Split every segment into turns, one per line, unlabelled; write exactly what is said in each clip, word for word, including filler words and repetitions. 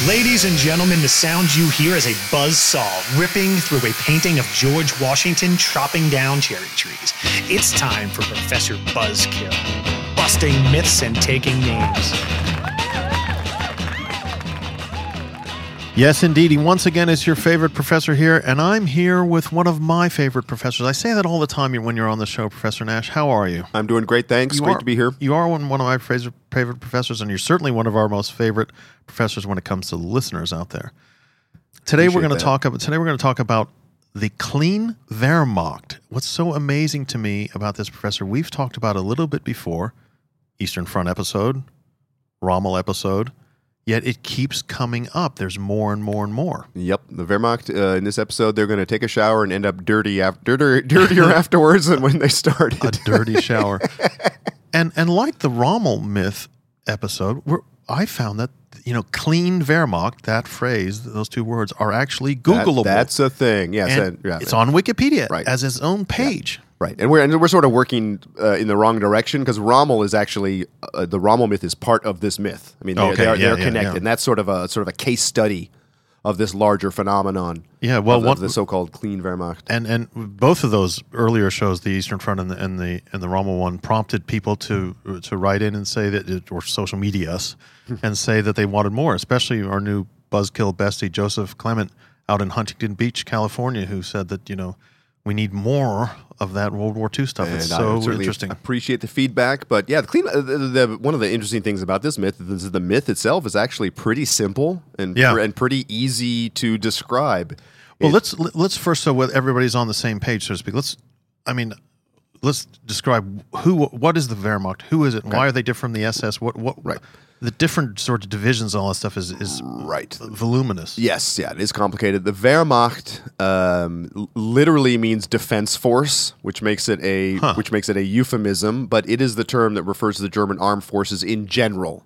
Ladies and gentlemen, the sound you hear is a buzzsaw ripping through a painting of George Washington chopping down cherry trees. It's time for Professor Buzzkill, busting myths and taking names.
Yes, indeed. He once again is your favorite professor here, and I'm here with one of my favorite professors. I say that all the time when you're on the show, Professor Nash. How are you?
I'm doing great, thanks.
You
great
are,
to be here.
You are one, one of my favorite, favorite professors, and you're certainly one of our most favorite professors when it comes to the listeners out there. Today
Appreciate
we're going to
that.
talk about today we're going to talk about the Kleine Wehrmacht. What's so amazing to me about this, Professor, we've talked about a little bit before, Eastern Front episode, Rommel episode. Yet it keeps coming up. There's more and more and more.
Yep. The Wehrmacht, uh, in this episode, they're going to take a shower and end up dirty af- dirtier, dirtier afterwards than when they started.
A dirty shower. and and like the Rommel myth episode, we're, I found that, you know, Kleine Wehrmacht, that phrase, those two words, are actually Googleable.
That, that's a thing. Yes.
And
and, yeah,
it's on Wikipedia
right.
as its own page.
Yeah. Right, and we're and we're sort of working uh, in the wrong direction because Rommel is actually uh, the Rommel myth is part of this myth. I mean, they,
Okay,
they are,
yeah,
they're
yeah,
connected,
yeah.
and that's sort of a sort of a case study of this larger phenomenon.
Yeah, well,
of,
what,
of the so-called Kleine Wehrmacht.
and and both of those earlier shows, the Eastern Front and the and the and the Rommel one, prompted people to to write in and say that, it, or social media us, and say that they wanted more. Especially our new buzzkill bestie Joseph Clement out in Huntington Beach, California, who said that, you know, we need more of that World War Two stuff. It's
And I
so
certainly
interesting.
Appreciate the feedback, but yeah, the clean. Uh, the, the, one of the interesting things about this myth is the myth itself is actually pretty simple and
Yeah.
pr- and pretty easy to describe.
Well,
It-
let's let's first, so with everybody's on the same page, so to speak. Let's, I mean, let's describe who, what is the Wehrmacht? Who is it? And why are they different from the S S? What, what,
Right.
The different sort of divisions, and all that stuff is is
right.
voluminous.
Yes, yeah, it is complicated. The Wehrmacht um, l- literally means defense force, which makes it a
Huh.
which makes it a euphemism, but it is the term that refers to the German armed forces in general.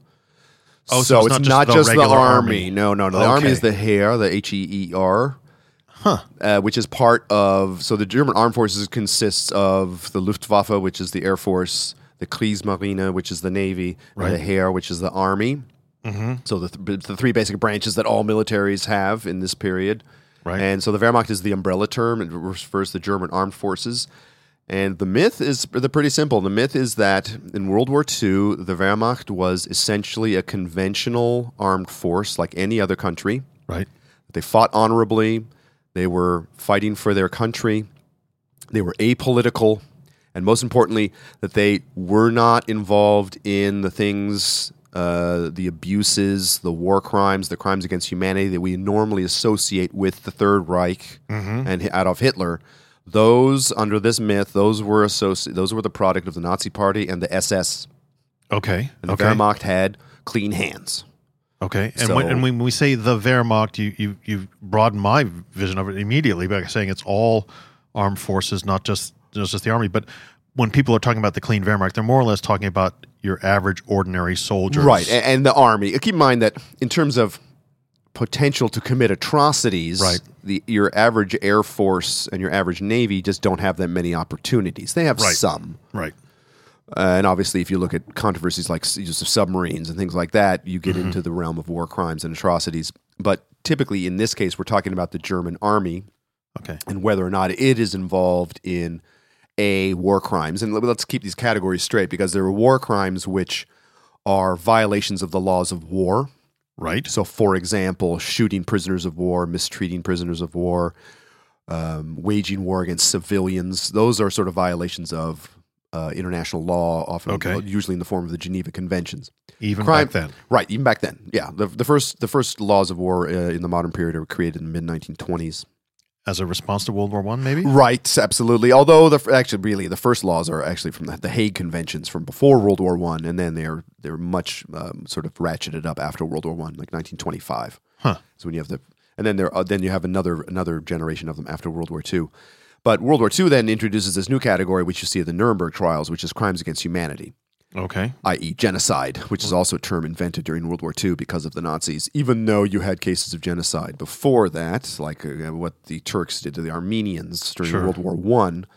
Oh, so it's
it's
not
not
just
just
the
the,
regular
army.
army.
No, no, no. The army
Okay.
is the Heer, the H E E R.
Huh.
Uh, which is part of, so the German armed forces consists of the Luftwaffe, which is the Air Force, the Kriegsmarine, which is the Navy,
Right.
and the Heer, which is the Army.
Mm-hmm.
So the, th- the three basic branches that all militaries have in this period.
Right.
And so the Wehrmacht is the umbrella term. It refers to the German armed forces. And the myth is the pretty simple. The myth is that in World War Two, the Wehrmacht was essentially a conventional armed force like any other country.
Right.
They fought honorably. They were fighting for their country. They were apolitical. And most importantly, that they were not involved in the things, uh, the abuses, the war crimes, the crimes against humanity that we normally associate with the Third Reich
Mm-hmm.
and Adolf Hitler. Those, under this myth, those were associ- those were the product of the Nazi Party and the S S.
Okay.
And the
Okay.
Wehrmacht had clean hands.
Okay. And,
So-
when, and when we say the Wehrmacht, you you you broaden my vision of it immediately by saying it's all armed forces, not just not just the army. But when people are talking about the Kleine Wehrmacht, they're more or less talking about your average, ordinary soldiers.
Right, a- and the army. Keep in mind that in terms of potential to commit atrocities,
Right.
the your average Air Force and your average Navy just don't have that many opportunities. They have
Right.
some.
Right.
Uh, and obviously, if you look at controversies like s- use of submarines and things like that, you
Mm-hmm.
get into the realm of war crimes and atrocities. But typically, in this case, we're talking about the German army
Okay.
and whether or not it is involved in a war crimes. And let- let's keep these categories straight because there are war crimes which are violations of the laws of war.
Right.
So, for example, shooting prisoners of war, mistreating prisoners of war, um, waging war against civilians. Those are sort of violations of uh, international law, often
Okay.
usually in the form of the Geneva Conventions.
Even
Crime-
back then.
Right, even back then. Yeah, the, the first the first laws of war uh, in the modern period were created in the mid nineteen twenties.
As a response to World War One, maybe?
Right, absolutely. Although the actually, really, the first laws are actually from the, the Hague Conventions from before World War One, and then they're they're much um, sort of ratcheted up after World War One, like nineteen twenty-five.
Huh.
So when you have the, and then there uh, then you have another another generation of them after World War Two. But World War Two then introduces this new category, which you see at the Nuremberg trials, which is crimes against humanity,
Okay.
that is, genocide, which is also a term invented during World War Two because of the Nazis. Even though you had cases of genocide before that, like uh, what the Turks did to the Armenians during
Sure.
World War One.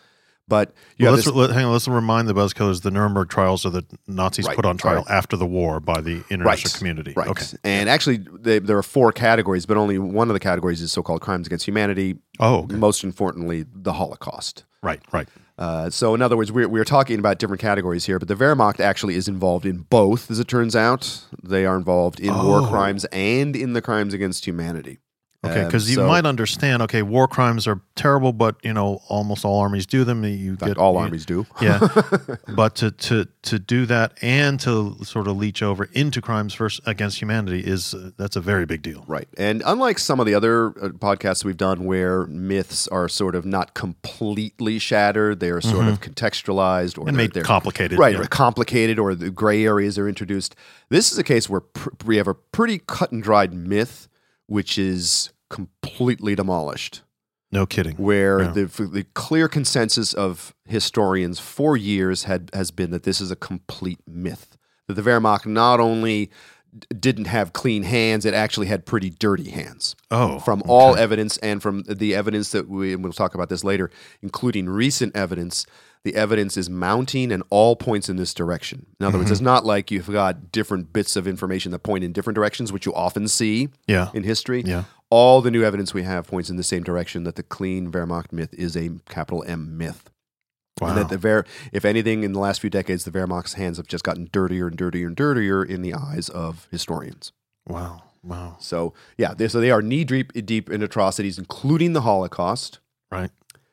But you
Well,
have
let's,
this,
let, hang on, let's remind the Buzzkillers the Nuremberg trials are the Nazis
Right,
put on trial
right.
after the war by the international
Right,
community.
right.
Okay.
And actually, they, there are four categories, but only one of the categories is so-called crimes against humanity.
Oh, okay.
Most importantly, the Holocaust.
Right, right.
Uh, so, in other words, we're, we're talking about different categories here, but the Wehrmacht actually is involved in both, as it turns out. They are involved in war
Oh.
crimes and in the crimes against humanity.
Okay,
Um,
because you
so-
might understand, okay, war crimes are terrible, but, you know, almost all armies do them. You
in fact,
get
all
you-
armies do.
Yeah, but to, to to do that and to sort of leach over into crimes first against humanity is uh, that's a very big deal.
Right. And unlike some of the other uh, podcasts we've done where myths are sort of not completely shattered, they are sort of contextualized or
Mm-hmm. And
they're,
made
they're-
complicated.
Right,
yeah.
or complicated, or the gray areas are introduced. This is a case where pr- we have a pretty cut and dried myth, which is completely demolished.
No kidding.
Where
Yeah.
the the clear consensus of historians for years had has been that this is a complete myth. That the Wehrmacht not only d- didn't have clean hands, it actually had pretty dirty hands.
Oh,
From all evidence and from the evidence that we and we'll talk about this later, including recent evidence, the evidence is mounting and all points in this direction. In other words, it's not like you've got different bits of information that point in different directions, which you often see
yeah,
in history.
yeah.
All the new evidence we have points in the same direction, that the clean Wehrmacht myth is a capital M myth.
Wow.
And that the Wehr, if anything, in the last few decades, the Wehrmacht's hands have just gotten dirtier and dirtier and dirtier in the eyes of historians.
Wow, wow.
So, yeah, they, so they are knee deep, deep in atrocities, including the Holocaust.
Right.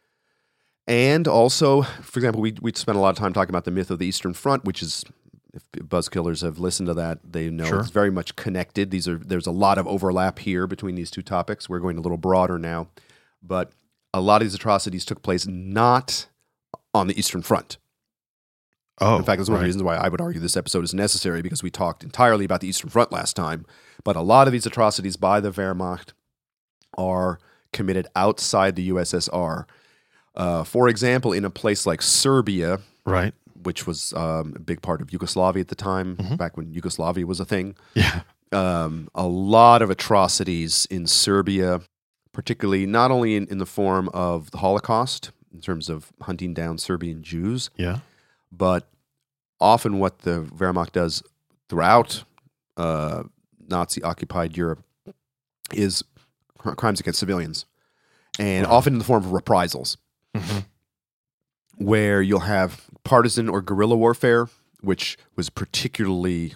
And also, for example, we we spent a lot of time talking about the myth of the Eastern Front, which is, if Buzzkillers have listened to that, they know
Sure.
it's very much connected. These are there's a lot of overlap here between these two topics. We're going a little broader now, but a lot of these atrocities took place not on the Eastern Front.
Oh,
In fact, that's one of the
right.
reasons why I would argue this episode is necessary, because we talked entirely about the Eastern Front last time. But a lot of these atrocities by the Wehrmacht are committed outside the U S S R. Uh, for example, in a place like Serbia,
Right.
which was um, a big part of Yugoslavia at the time,
Mhm.
back when Yugoslavia was a thing,
Yeah.
um, a lot of atrocities in Serbia, particularly not only in, in the form of the Holocaust, in terms of hunting down Serbian Jews,
Yeah.
but often what the Wehrmacht does throughout uh, Nazi-occupied Europe is cr- crimes against civilians, and
Wow.
often in the form of reprisals,
hmm
where you'll have partisan or guerrilla warfare, which was particularly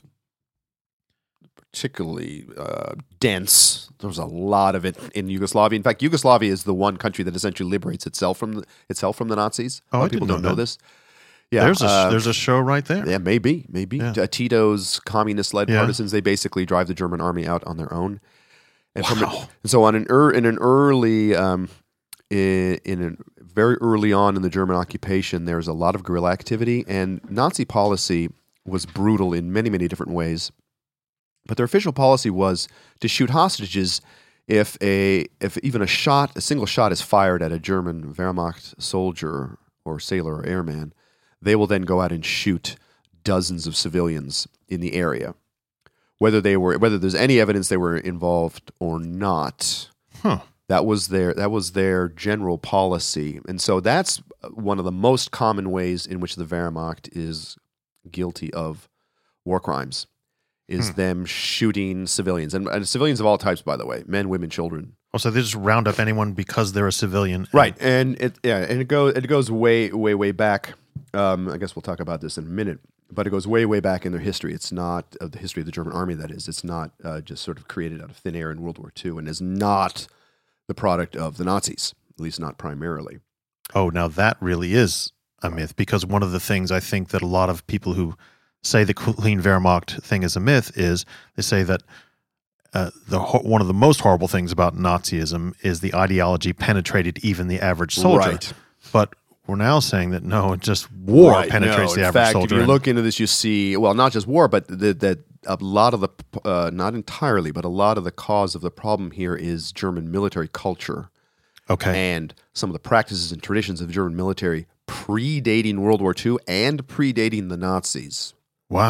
particularly uh, dense. There was a lot of it in Yugoslavia. In fact, Yugoslavia is the one country that essentially liberates itself from the, itself from the Nazis.
Oh,
A lot
I
of people
didn't
don't
know
know
that.
this. Yeah,
There's a
uh,
there's a show right there.
yeah, maybe, maybe.
Yeah.
Uh, Tito's communist-led
Yeah.
partisans, they basically drive the German army out on their own. And, from
Wow.
and so on an er, in an early, um, in, in a very early on in the German occupation, there's a lot of guerrilla activity, and Nazi policy was brutal in many, many different ways. But their official policy was to shoot hostages if a if even a shot, a single shot is fired at a German Wehrmacht soldier or sailor or airman, they will then go out and shoot dozens of civilians in the area, whether they were whether there's any evidence they were involved or not.
Huh.
That was their that was their general policy, and so that's one of the most common ways in which the Wehrmacht is guilty of war crimes, is
Hmm.
them shooting civilians, and, and civilians of all types, by the way, men, women, children.
Oh, so they just round up anyone because they're a civilian.
Right, and it yeah, and it goes it goes way way way back. Um, I guess we'll talk about this in a minute, but it goes way way back in their history. It's not of the history of the German army. That is, it's not uh, just sort of created out of thin air in World War Two, and is not the product of the Nazis, at least not primarily.
Oh, now that really is a myth, because one of the things I think that a lot of people who say the clean Wehrmacht thing is a myth is they say that uh, the ho- one of the most horrible things about Nazism is the ideology penetrated even the average soldier.
Right.
But we're now saying that no, just war
Right,
penetrates
no,
the
in
average
fact,
soldier.
If you
and-
look into this, you see, well, not just war, but that that a lot of the, uh, not entirely, but a lot of the cause of the problem here is German military culture
okay.
and some of the practices and traditions of the German military predating World War Two and predating the Nazis.
Wow.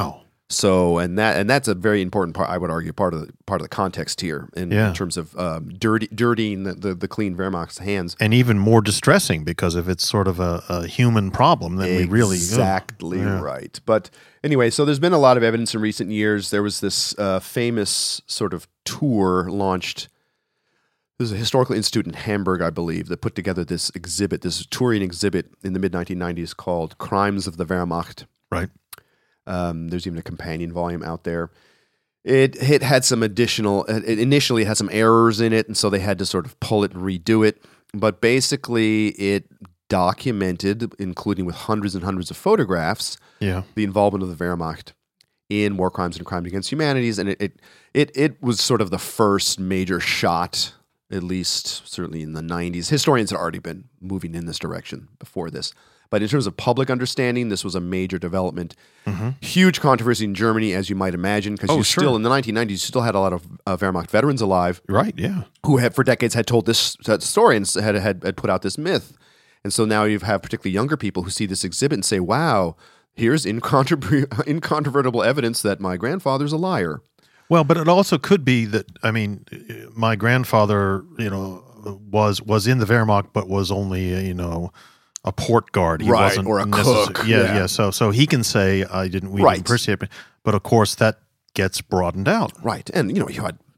So, and that and that's a very important part. I would argue part of the part of the context here in,
Yeah.
in terms of um, dirty, dirtying the, the the clean Wehrmacht's hands.
And even more distressing because if it's sort of a, a human problem, then we really
exactly
yeah.
right. But anyway, so there's been a lot of evidence in recent years. There was this uh, famous sort of tour launched. There's a historical institute in Hamburg, I believe, that put together this exhibit, this touring exhibit in the mid nineteen nineties called "Crimes of the Wehrmacht."
Right.
Um, there's even a companion volume out there. It it had some additional. It initially had some errors in it, and so they had to sort of pull it and redo it. But basically, it documented, including with hundreds and hundreds of photographs,
Yeah.
the involvement of the Wehrmacht in war crimes and crimes against humanities, and it it it, it was sort of the first major shot, at least certainly in the nineties. Historians had already been moving in this direction before this. But in terms of public understanding, this was a major development.
Mm-hmm.
Huge controversy in Germany, as you might imagine, because
Oh,
you
sure.
still, in the nineteen nineties, you still had a lot of uh, Wehrmacht veterans alive
Right. Yeah.
who had, for decades, had told this that story and had, had, had put out this myth. And so now you have particularly younger people who see this exhibit and say, wow, here's incontrover- incontrovertible evidence that my grandfather's a liar.
Well, but it also could be that I mean, my grandfather, you know, was was in the Wehrmacht, but was only uh, you know a port guard. He
Right,
wasn't
or a
necessar-
cook,
Yeah,
yeah.
yeah. So so he can say I didn't we
Right.
didn't appreciate it, but of course that gets broadened out.
Right. And, you know, you had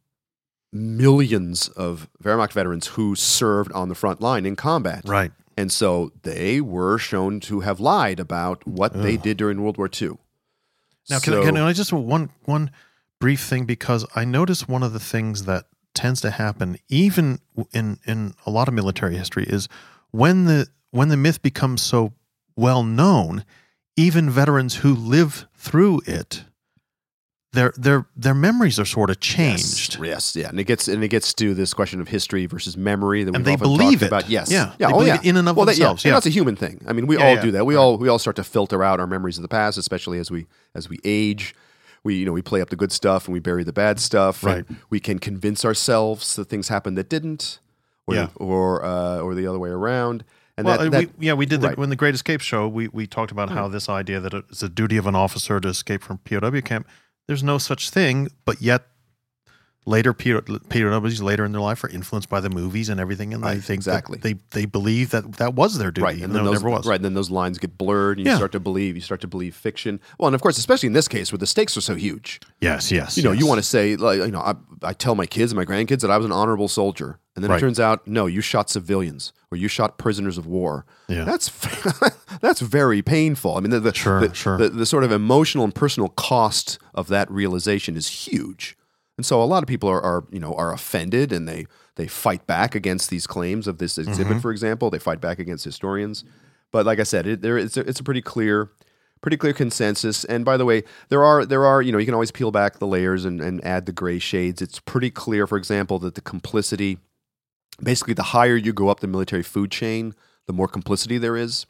millions of Wehrmacht veterans who served on the front line in combat.
Right.
And so they were shown to have lied about what they did during World War Two.
Now, can,
So-
I, can I just one one brief thing, because I notice one of the things that tends to happen, even in in a lot of military history, is when the when the myth becomes so well known, even veterans who live through it, their their their memories are sort of changed.
Yes, yes, yeah, and it gets and it gets to this question of history versus memory that
And
we've
they
often
believe
talked
it.
about. Yes,
Yeah,
yeah,
they
oh
believe
yeah,
it in and of
well, that-
themselves,
yeah,
yeah.
and that's a human thing. I mean, we
Yeah,
all
yeah.
do that. We all we all start to filter out our memories of the past, especially as we as we age. We you know we play up the good stuff and we bury the bad stuff. and
Right.
we can convince ourselves that things happened that didn't, or
Yeah.
or uh, or the other way around. And
Well,
that,
uh,
that
we, yeah, we did the,
right.
when the Great Escape show. We we talked about how this idea that it's a duty of an officer to escape from P O W camp. There's no such thing, but yet later P O Ws later in their life are influenced by the movies and everything, and they
Right,
think
exactly.
that they they believe that that was their duty,
Right,
and
and
no,
then
it
those,
never was.
right, and then those lines get blurred, and you
Yeah.
start to believe, you start to believe fiction. Well, and of course, especially in this case, where the stakes are so huge.
Yes, yes.
You know,
yes.
you want to say, like, you know, I, I tell my kids and my grandkids that I was an honorable soldier, and then
Right.
it turns out, no, you shot civilians or you shot prisoners of war.
Yeah.
That's that's very painful. I mean, the the,
Sure,
the,
sure.
the the sort of emotional and personal cost of that realization is huge, and so a lot of people are, are you know are offended, and they they fight back against these claims of this exhibit.
Mm-hmm.
For example, they fight back against historians. But like I said, it, there it's a, it's a pretty clear. Pretty clear consensus. And by the way, there are there are you know you can always peel back the layers and, and add the gray shades. It's pretty clear, for example, that the complicity, basically, the higher you go up the military food chain, the more complicity there is.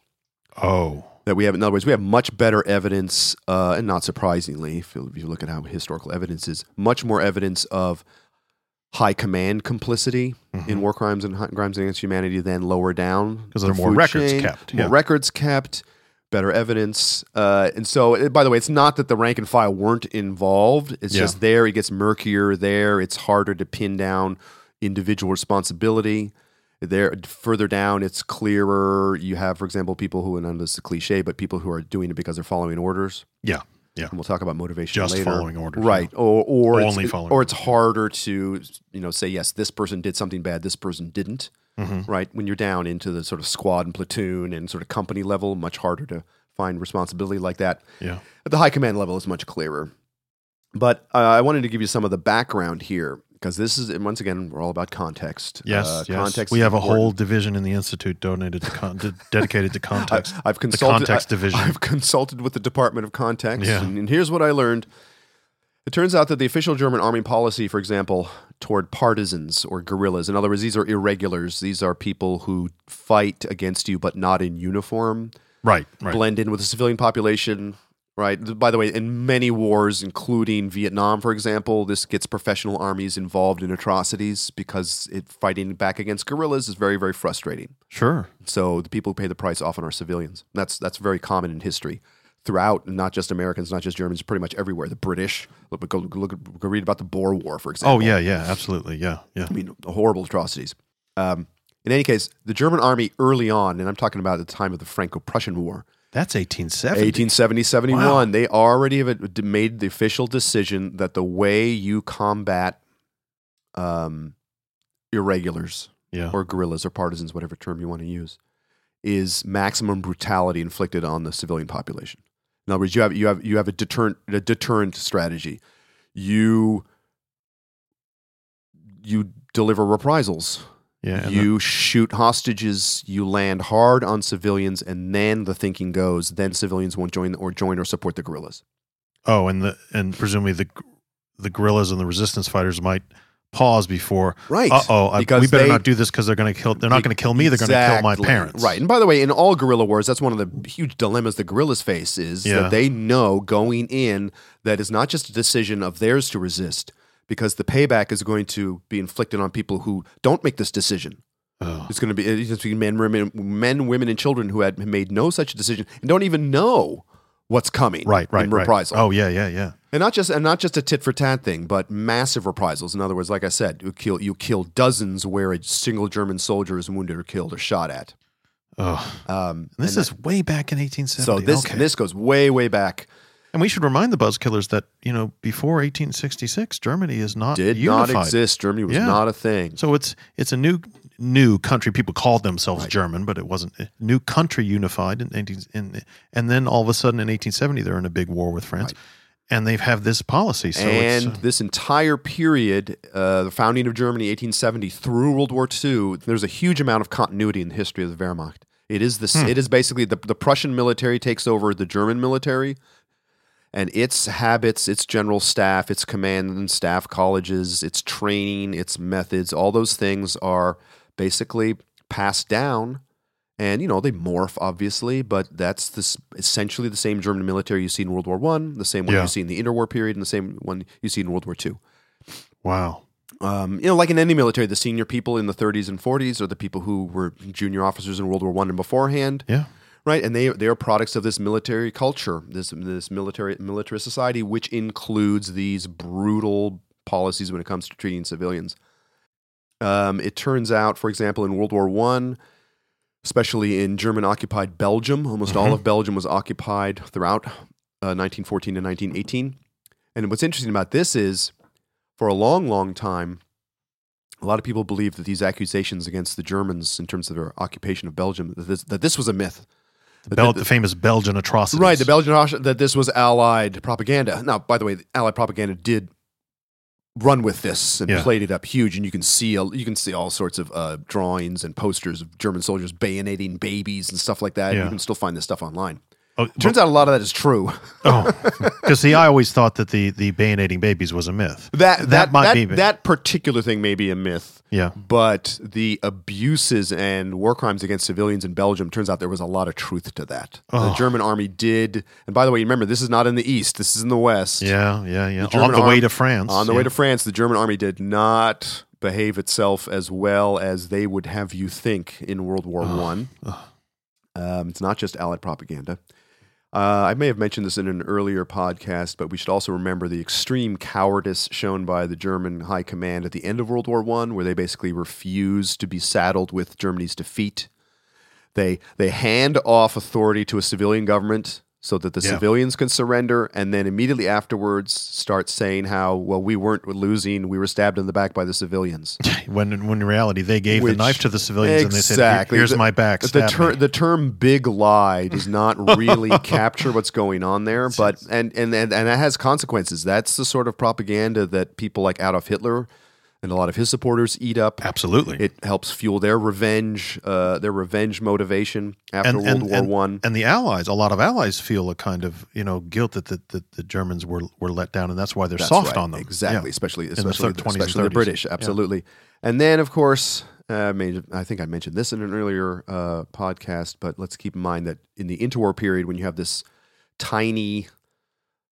Oh,
That we have, in other words, we have much better evidence, uh, and not surprisingly, if you, if you look at how historical evidence is, much more evidence of high command complicity
Mm-hmm.
in war crimes and hi- crimes against humanity than lower down.
'Cause there
the
are more
food
records
chain,
kept,
More
yeah.
records kept, better evidence. Uh, and so, uh, by the way, it's not that the rank and file weren't involved. It's
Yeah.
just there, it gets murkier there. It's harder to pin down individual responsibility. There, further down, it's clearer. You have, for example, people who, and I know this is a cliche, but people who are doing it because they're following orders.
yeah, yeah.
And we'll talk about motivation
Just
later.
following orders,
right? Or, or
Only
it's,
following
or it's harder to, you know, say yes, this person did something bad, this person didn't.
Mm-hmm.
Right? When you're down into the sort of squad and platoon and sort of company level, much harder to find responsibility like that.
Yeah.
At the high command level, it's much clearer. But uh, I wanted to give you some of the background here, because this is, and once again, we're all about context.
Yes,
Uh,
yes.
Context
We
is
have a
important.
whole division in the institute donated to con- de- dedicated to context.
I've
the
consulted.
context
I-
division.
I've consulted with the Department of Context,
Yeah.
and, and here's what I learned. It turns out that the official German army policy, for example, toward partisans or guerrillas, in other words, these are irregulars. These are people who fight against you but not in uniform,
right, right.
blend in with the civilian population. Right. By the way, in many wars, including Vietnam, for example, this gets professional armies involved in atrocities because it, fighting back against guerrillas is very, very frustrating.
Sure.
So the people who pay the price often are civilians. That's that's very common in history throughout, not just Americans, not just Germans, pretty much everywhere. The British, look, go, look, go read about the Boer War, for example.
Oh, yeah, yeah, absolutely, yeah, yeah.
I mean, horrible atrocities. Um, in any case, the German army early on, and I'm talking about at the time of the Franco-Prussian War,
That's eighteen seventy.
eighteen seventy, seventy-one,
Wow.
they already have made the official decision that the way you combat um, irregulars
Yeah.
or guerrillas or partisans, whatever term you want to use, is maximum brutality inflicted on the civilian population. In other words, you have you have you have a deterrent a deterrent strategy. You you deliver reprisals.
Yeah. and
You shoot hostages. You land hard on civilians, and then the thinking goes: then civilians won't join or join or support the guerrillas.
the- oh, and the and presumably the the guerrillas and the resistance fighters might pause before.
Right.
Uh oh,
Because
we better
they-
not do this because they're going to kill. They're not going to kill me. They're going to kill my
Exactly.
parents.
Right. And by the way, in all guerrilla wars, that's one of the huge dilemmas the guerrillas face is
Yeah.
that they know going in that it's not just a decision of theirs to resist, because the payback is going to be inflicted on people who don't make this decision.
Oh.
It's going to be, it's going to be men, women, men, women, and children who had made no such decision and don't even know what's coming.
Right. Right.
in
right.
reprisal.
Oh yeah. Yeah. Yeah.
And not just and not just a tit for tat thing, but massive reprisals. In other words, like I said, you kill you kill dozens where a single German soldier is wounded or killed or shot at.
Oh.
Um,
And this
and
is way back in eighteen seventy.
so this
okay.
this goes way way back.
And we should remind the Buzzkillers that, you know, before eighteen sixty-six, Germany is not
Did
unified.
not exist. Germany was
Yeah.
not a thing.
So it's it's a new new country. People called themselves
Right.
German, but it wasn't. A new country unified in eighteen in, and then all of a sudden in eighteen seventy they're in a big war with France.
Right.
And they have this policy. So
and
it's, uh,
this entire period, uh, the founding of Germany, eighteen seventy through World War Two, there's a huge amount of continuity in the history of the Wehrmacht. It is this.
Hmm.
It is basically the, the Prussian military takes over the German military, and its habits, its general staff, its command and staff colleges, its training, its methods, all those things are basically passed down. And, you know, they morph, obviously, but that's this essentially the same German military you see in World War One, the same one
Yeah.
you see in the interwar period, and the same one you see in World War Two.
wow.
Um, you know, like in any military, the senior people in the thirties and forties are the people who were junior officers in World War One and beforehand,
Yeah.
right? And they they are products of this military culture, this this military militarist society, which includes these brutal policies when it comes to treating civilians. Um, it turns out, for example, in World War One, especially in German-occupied Belgium, almost all
Mhm.
of Belgium was occupied throughout uh, nineteen fourteen to nineteen eighteen. And what's interesting about this is, for a long, long time, a lot of people believe that these accusations against the Germans in terms of their occupation of Belgium, that this, that this was a myth.
The, Bel- the famous Belgian atrocities.
Right, the Belgian, that this was Allied propaganda. Now, by the way, Allied propaganda did run with this and
Yeah.
played it up huge, and you can see a, you can see all sorts of uh, drawings and posters of German soldiers bayoneting babies and stuff like that.
Yeah.
You can still find this stuff online.
Oh,
Turns out a lot of that is true.
oh, because see, I always thought that the the bayoneting babies was a myth.
That
That
that
might
that,
be-
that particular thing may be a myth.
Yeah.
But the abuses and war crimes against civilians in Belgium, turns out there was a lot of truth to that. The
Oh.
German army did, and by the way, remember, this is not in the East, this is in the West.
Yeah, yeah, yeah.
The German
On the way
arm-
to France.
On the
yeah.
way to France, the German army did not behave itself as well as they would have you think in World War One. Um, it's not just Allied propaganda. Uh, I may have mentioned this in an earlier podcast, but we should also remember the extreme cowardice shown by the German high command at the end of World War One, where they basically refused to be saddled with Germany's defeat. They they hand off authority to a civilian government so that the
Yeah.
civilians can surrender, and then immediately afterwards start saying how, well, we weren't losing, we were stabbed in the back by the civilians.
When, when in reality, they gave
Which-
the knife to the civilians and they said,
Exactly.
"Here's
The-
my back."
The,
stab
ter-
me."
the term "big lie" does not really capture what's going on there, but and, and and and that has consequences. That's the sort of propaganda that people like Adolf Hitler and a lot of his supporters eat up.
Absolutely.
It helps fuel their revenge, uh, their revenge motivation after
and,
World
and,
War
and,
One.
and the Allies, a lot of Allies feel a kind of you know guilt that the, the, the Germans were were let down, and that's why they're
That's
soft
right.
on them.
Exactly,
Yeah.
especially
the
especially,
thir- twenties and
especially the
thirties.
British.
Yeah.
Absolutely. And then, of course, uh, I, mean, I think I mentioned this in an earlier uh, podcast, but let's keep in mind that in the interwar period, when you have this tiny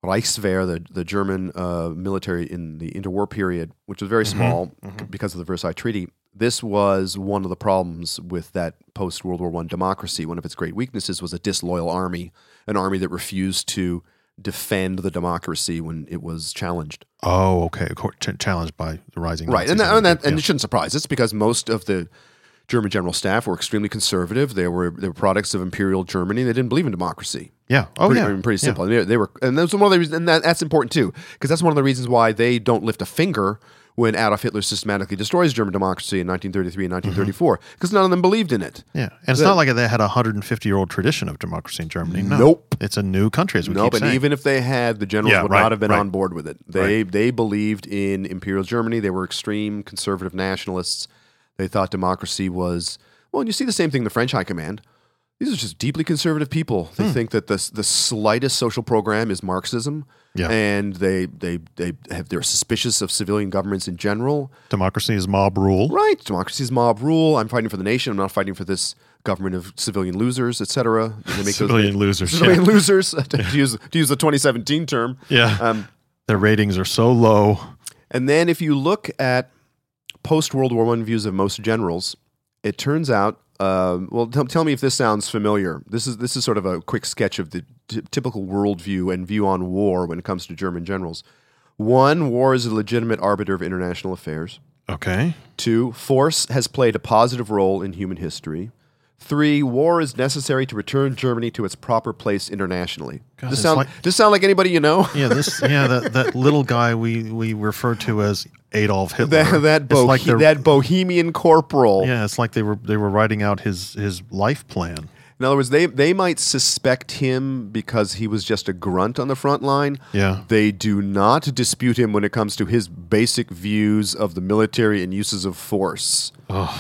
Reichswehr, the, the German uh, military in the interwar period, which was very
Mm-hmm.
small because of the Versailles Treaty. This was one of the problems with that post-World War One democracy. One of its great weaknesses was a disloyal army, an army that refused to defend the democracy when it was challenged.
Oh, okay. Acco- ch- Challenged by the rising
Right,
Nazis
and that, and, that, and
yeah.
it shouldn't surprise us because most of the German general staff were extremely conservative. They were they were products of Imperial Germany. They didn't believe in democracy.
yeah. Oh,
pretty,
yeah.
I mean, pretty
Yeah.
simple. They, they were, and that's one of the reasons, and that, that's important too, because that's one of the reasons why they don't lift a finger when Adolf Hitler systematically destroys German democracy in nineteen thirty-three and nineteen thirty-four, because none of them believed in it.
Yeah, and it's
The-
not like they had a one hundred fifty year old tradition of democracy in Germany. No.
Nope.
It's a new country, as we
No,
keep
but
saying.
even if they had, the generals
Yeah,
would
right,
not have been
right.
on board with it. They they believed in Imperial Germany. They were extreme conservative nationalists. They thought democracy was, well, and you see the same thing in the French High Command. These are just deeply conservative people. They think that the the slightest social program is Marxism,
Yeah.
and they they they have they're suspicious of civilian governments in general.
Democracy is mob rule.
Right, democracy is mob rule. I'm fighting for the nation. I'm not fighting for this government of civilian losers, et cetera. They make
Civilian
those,
losers.
civilian
yeah.
losers to use to use the twenty seventeen term.
yeah.
Um,
Their ratings are so low.
and then if you look at post World War One views of most generals, it turns out. Um, well, t- tell me if this sounds familiar. This is this is sort of a quick sketch of the t- typical worldview and view on war when it comes to German generals. One, war is a legitimate arbiter of international affairs.
Okay.
Two, force has played a positive role in human history. Three, war is necessary to return Germany to its proper place internationally.
God,
does
it's
sound
like-
does this sound like anybody you know?
Yeah, this yeah, that, that little guy we, we refer to as Adolf Hitler.
that that,
It's
bohe-
like they're-
that bohemian corporal.
Yeah, it's like they were they were writing out his his life plan.
In other words, they they might suspect him because he was just a grunt on the front line.
Yeah.
They do not dispute him when it comes to his basic views of the military and uses of force.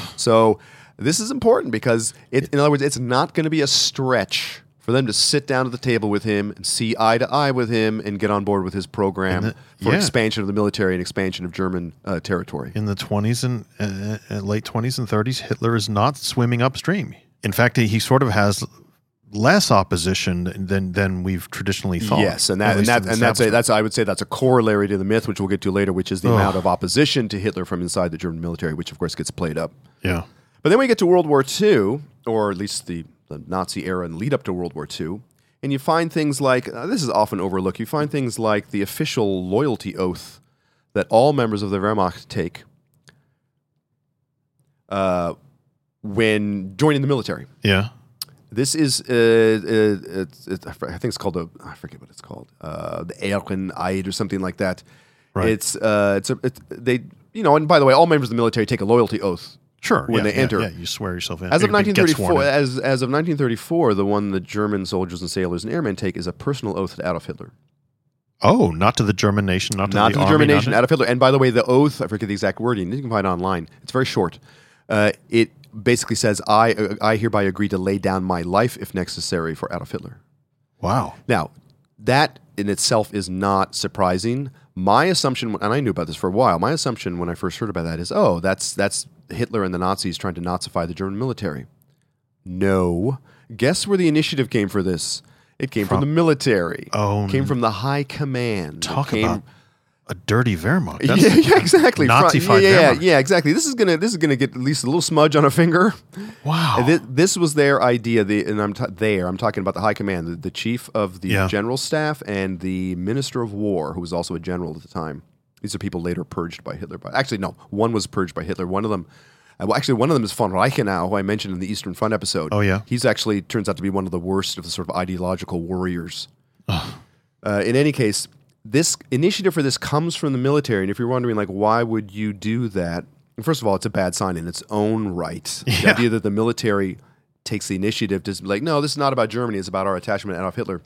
So this is important because, it, in other words, it's not going to be a stretch for them to sit down at the table with him and see eye to eye with him and get on board with his program
And the-
for
yeah.
expansion of the military and expansion of German uh, territory.
In the twenties and uh, uh, late twenties and thirties, Hitler is not swimming upstream. In fact, he, he sort of has less opposition than than we've traditionally thought.
Yes, and that
at
and
least
that
in the
and that's a,
establishment.
that's I would say that's a corollary to the myth, which we'll get to later, which is the
Ugh.
amount of opposition to Hitler from inside the German military, which of course gets played up.
yeah.
But then we get to World War Two, or at least the, the Nazi era and lead up to World War Two, and you find things like uh, this is often overlooked. You find things like the official loyalty oath that all members of the Wehrmacht take uh, when joining the military.
Yeah.
This is, uh, uh, it's, it's, I think it's called a, I forget what it's called, uh, the Ehreneid or something like that.
Right.
It's, uh, it's a, it's, they, you know, and by the way, all members of the military take a loyalty oath.
Sure.
When
yeah,
they
yeah,
enter.
Yeah, you swear yourself in.
As of
You get
nineteen thirty-four,
sworn in.
as as of nineteen thirty-four, the one the German soldiers and sailors and airmen take is a personal oath to Adolf Hitler.
Oh, not to the German nation, not to
Not
the
to the
army,
German
not
nation,
to-
Adolf Hitler. And by the way, the oath, I forget the exact wording, you can find it online. It's very short. Uh, it basically says, I, uh, I hereby agree to lay down my life if necessary for Adolf Hitler.
Wow.
Now, that in itself is not surprising. My assumption, and I knew about this for a while, my assumption when I first heard about that is, oh, that's that's Hitler and the Nazis trying to Nazify the German military. No. Guess where the initiative came for this? It came from,
From-
the military.
Oh,
It came from the high command. It
Talk
came-
about a dirty Wehrmacht. That's
yeah, yeah, exactly. Fro-
Nazi-fied
yeah, yeah,
Wehrmacht.
yeah, exactly. This is gonna this is gonna get at least a little smudge on a finger.
Wow.
And thi- this was their idea. The, and I'm t- there. I'm talking about the high command, the, the chief of the
Yeah.
general staff, and the minister of war, who was also a general at the time. These are people later purged by Hitler. But actually, no, one was purged by Hitler. One of them, uh, well, actually, one of them is von Reichenau, who I mentioned in the Eastern Front episode.
Oh, yeah?
He's actually turns out to be one of the worst of the sort of ideological warriors. Uh, in any case, this initiative for this comes from the military, and if you're wondering, like, why would you do that? First of all, it's a bad sign in its own right. The
Yeah.
idea that the military takes the initiative to be like, no, this is not about Germany; it's about our attachment to Adolf Hitler.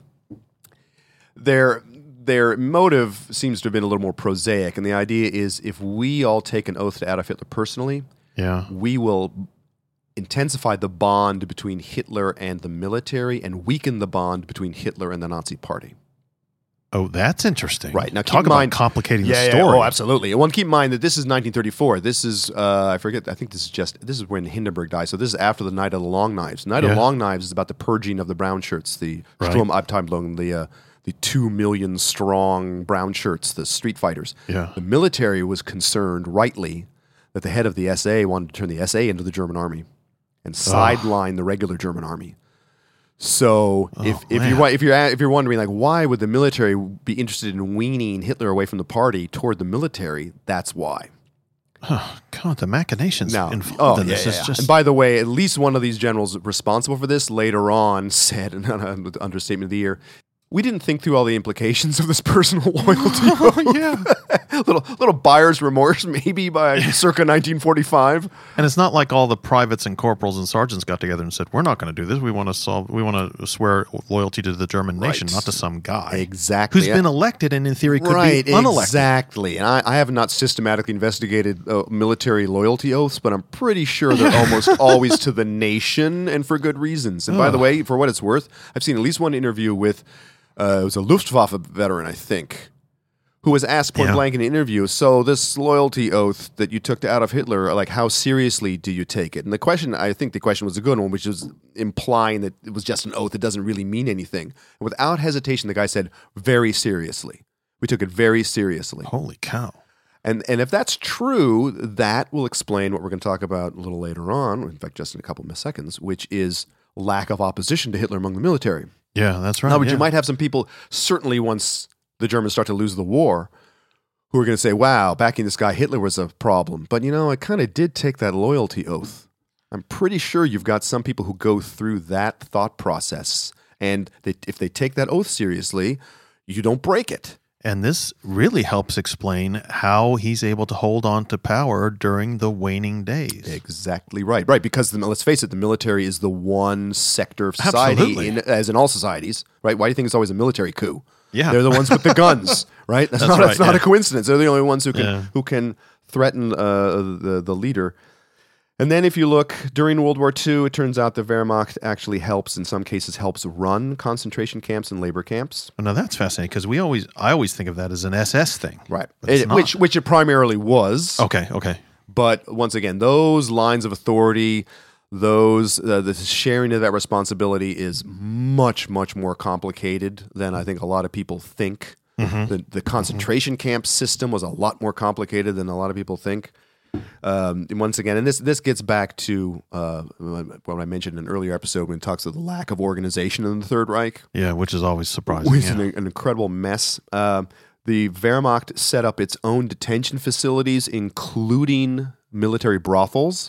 Their their motive seems to have been a little more prosaic, and the idea is, if we all take an oath to Adolf Hitler personally,
yeah.
we will intensify the bond between Hitler and the military and weaken the bond between Hitler and the Nazi Party.
Oh, that's interesting.
Right. Now, keep
talk
in
about
mind-
complicating
Yeah,
the
yeah,
story.
oh, absolutely. And one, keep in mind that this is nineteen thirty-four. This is, uh, I forget, I think this is just, this is when Hindenburg died. So this is after the Night of the Long Knives. Night of
Yeah.
the Long Knives is about the purging of the brown shirts, the
Right.
Sturmabteilung, the, uh, the two million strong brown shirts, the street fighters.
Yeah.
The military was concerned, rightly, that the head of the S A wanted to turn the S A into the German army and sideline the regular German army. So
Oh,
if, if
man.
you're if you're if you're wondering like why would the military be interested in weaning Hitler away from the party toward the military, that's why.
Oh, God, the machinations
Now,
involved
oh
in
yeah,
this
yeah,
is
yeah.
just.
And by the way, at least one of these generals responsible for this later on said, and an understatement of the year, we didn't think through all the implications of this personal loyalty.
Oh, yeah.
little little buyer's remorse, maybe by circa nineteen forty-five.
And it's not like all the privates and corporals and sergeants got together and said, "We're not going to do this. We want to solve. We want to swear loyalty to the German nation,
Right.
not to some guy
Exactly.
who's been elected and in theory could
right,
be unelected."
exactly. And I, I have not systematically investigated uh, military loyalty oaths, but I'm pretty sure they're almost always to the nation, and for good reasons. And by the
Ugh.
way, for what it's worth, I've seen at least one interview with uh, it was a Luftwaffe veteran, I think, who was asked point
Yeah.
blank in an interview, so this loyalty oath that you took to Adolf Hitler, like how seriously do you take it? And the question, I think the question was a good one, which was implying that it was just an oath that doesn't really mean anything. And without hesitation, the guy said, very seriously. We took it very seriously.
Holy cow!
And and if that's true, that will explain what we're going to talk about a little later on, in fact, just in a couple of seconds, which is lack of opposition to Hitler among the military.
Yeah, that's right.
Now, but
yeah.
you might have some people, certainly once the Germans start to lose the war, who are going to say, wow, backing this guy Hitler was a problem. But, you know, I kind of did take that loyalty oath. I'm pretty sure you've got some people who go through that thought process. And they, if they take that oath seriously, you don't break it.
And this really helps explain how he's able to hold on to power during the waning days.
Exactly right. Right, because the, let's face it, the military is the one sector of society,
Absolutely.
in, as in all societies, right? Why do you think it's always a military coup?
Yeah.
They're the ones with the guns, right? That's,
That's
not,
right,
that's not
yeah.
a coincidence. They're the only ones who can
Yeah.
who can threaten uh, the the leader. And then if you look during World War Two, it turns out the Wehrmacht actually helps, in some cases, helps run concentration camps and labor camps.
Now that's fascinating because we always, I always think of that as an S S thing.
Right.
But it's
It-
not.
which which it primarily was.
Okay, okay.
But once again, those lines of authority, those uh, the sharing of that responsibility is much much more complicated than I think a lot of people think.
Mm-hmm.
The the concentration camp system was a lot more complicated than a lot of people think. Um, and once again, and this this gets back to uh, what I mentioned in an earlier episode when it talks of the lack of organization in the Third Reich.
Yeah, which is always surprising.
Which is
yeah.
an, an incredible mess. Um, the Wehrmacht set up its own detention facilities, including military brothels.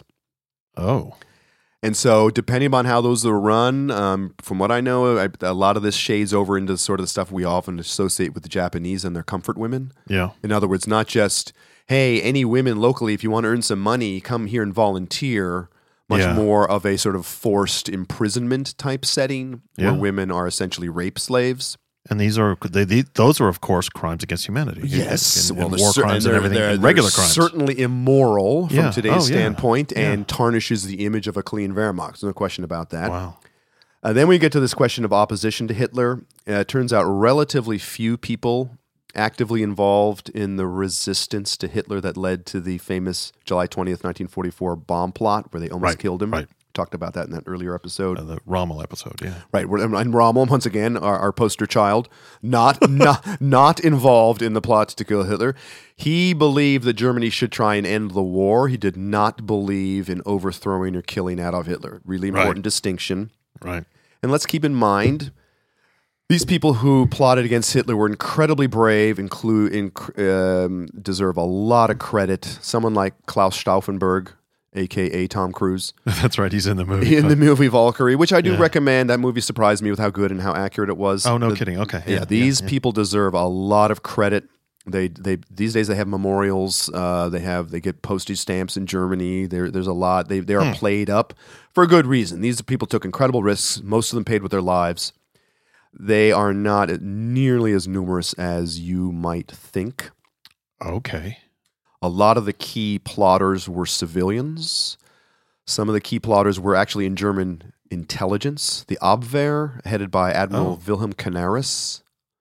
Oh,
And so, depending on how those are run, um, from what I know, I, a lot of this shades over into sort of the stuff we often associate with the Japanese and their comfort women.
yeah.
In other words, not just, hey, any women locally, if you want to earn some money, come here and volunteer. Much
Yeah.
more of a sort of forced imprisonment type setting where
Yeah.
women are essentially rape slaves.
And these are they, they, those are of course crimes against humanity.
Yes,
and,
well,
and
they're
war
cer-
crimes and
they're-
everything,
they're-
and
they're
regular crimes.
certainly immoral from
Yeah.
today's
Oh, yeah.
standpoint,
Yeah.
and tarnishes the image of a clean Wehrmacht. There's no question about that.
Wow.
Uh, then we get to this question of opposition to Hitler. Uh, it turns out relatively few people actively involved in the resistance to Hitler that led to the famous July twentieth, nineteen forty-four bomb plot where they almost
Right,
killed him.
right.
Talked about that in that earlier episode.
Uh, the Rommel episode. Yeah.
Right, we're- and Rommel, once again, our, our poster child, not, not not involved in the plot to kill Hitler. He believed that Germany should try and end the war. He did not believe in overthrowing or killing Adolf Hitler. Really important
Right.
distinction.
Right.
And let's keep in mind, these people who plotted against Hitler were incredibly brave, include, inc- um, deserve a lot of credit. Someone like Klaus Stauffenberg, a k a. Tom Cruise,
That's right. He's in the movie.
in the movie Valkyrie, which I do
Yeah.
recommend. That movie surprised me with how good and how accurate it was.
oh no,
The-
kidding. Okay.
Yeah, these people deserve a lot of credit. They they these days they have memorials. Uh, they have they get postage stamps in Germany. There there's a lot. They they are played up for a good reason. These people took incredible risks. Most of them paid with their lives. They are not nearly as numerous as you might think.
Okay.
A lot of the key plotters were civilians. Some of the key plotters were actually in German intelligence, the Abwehr, headed by Admiral
Oh.
Wilhelm Canaris.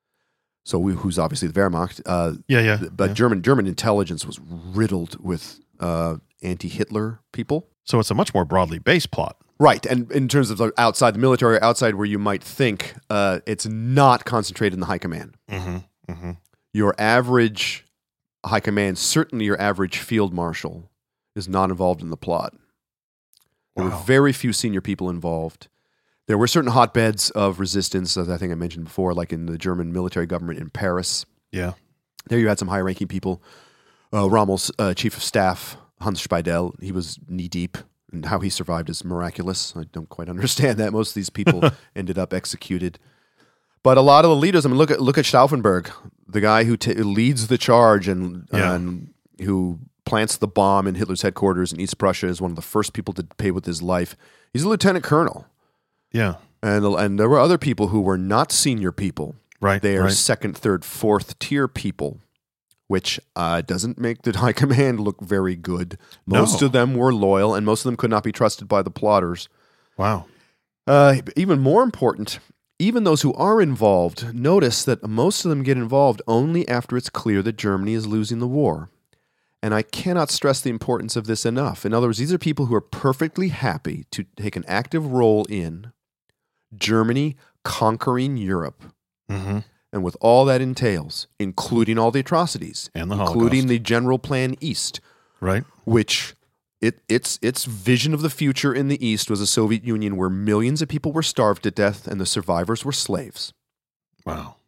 So, we, who's obviously the Wehrmacht. Uh,
Yeah, yeah.
but
yeah.
German German intelligence was riddled with uh, anti-Hitler people.
So it's a much more broadly based plot.
Right, and in terms of the outside the military, outside where you might think, uh, it's not concentrated in the high command.
Mm-hmm. Mm-hmm.
Your average high command, certainly your average field marshal, is not involved in the plot. There
Wow.
were very few senior people involved. There were certain hotbeds of resistance, as I think I mentioned before, like in the German military government in Paris.
Yeah.
There you had some high-ranking people. Uh, Rommel's uh, chief of staff, Hans Speidel, he was knee-deep, and how he survived is miraculous. I don't quite understand that. Most of these people ended up executed. But a lot of the leaders, I mean, look at look at Stauffenberg, the guy who t- leads the charge and,
Yeah.
and who plants the bomb in Hitler's headquarters in East Prussia, is one of the first people to pay with his life. He's a lieutenant colonel.
Yeah.
And, and there were other people who were not senior people.
Right.
They are
right.
second, third, fourth tier people, which uh, doesn't make the high command look very good. Most
No.
of them were loyal, and most of them could not be trusted by the plotters.
Wow.
Uh, even more important, even those who are involved, notice that most of them get involved only after it's clear that Germany is losing the war. And I cannot stress the importance of this enough. In other words, these are people who are perfectly happy to take an active role in Germany conquering Europe.
Mm-hmm.
And with all that entails, including all the atrocities,
And the
including
Holocaust.
the General Plan East,
Right.
which it, its its vision of the future in the East was a Soviet Union where millions of people were starved to death and the survivors were slaves.
Wow.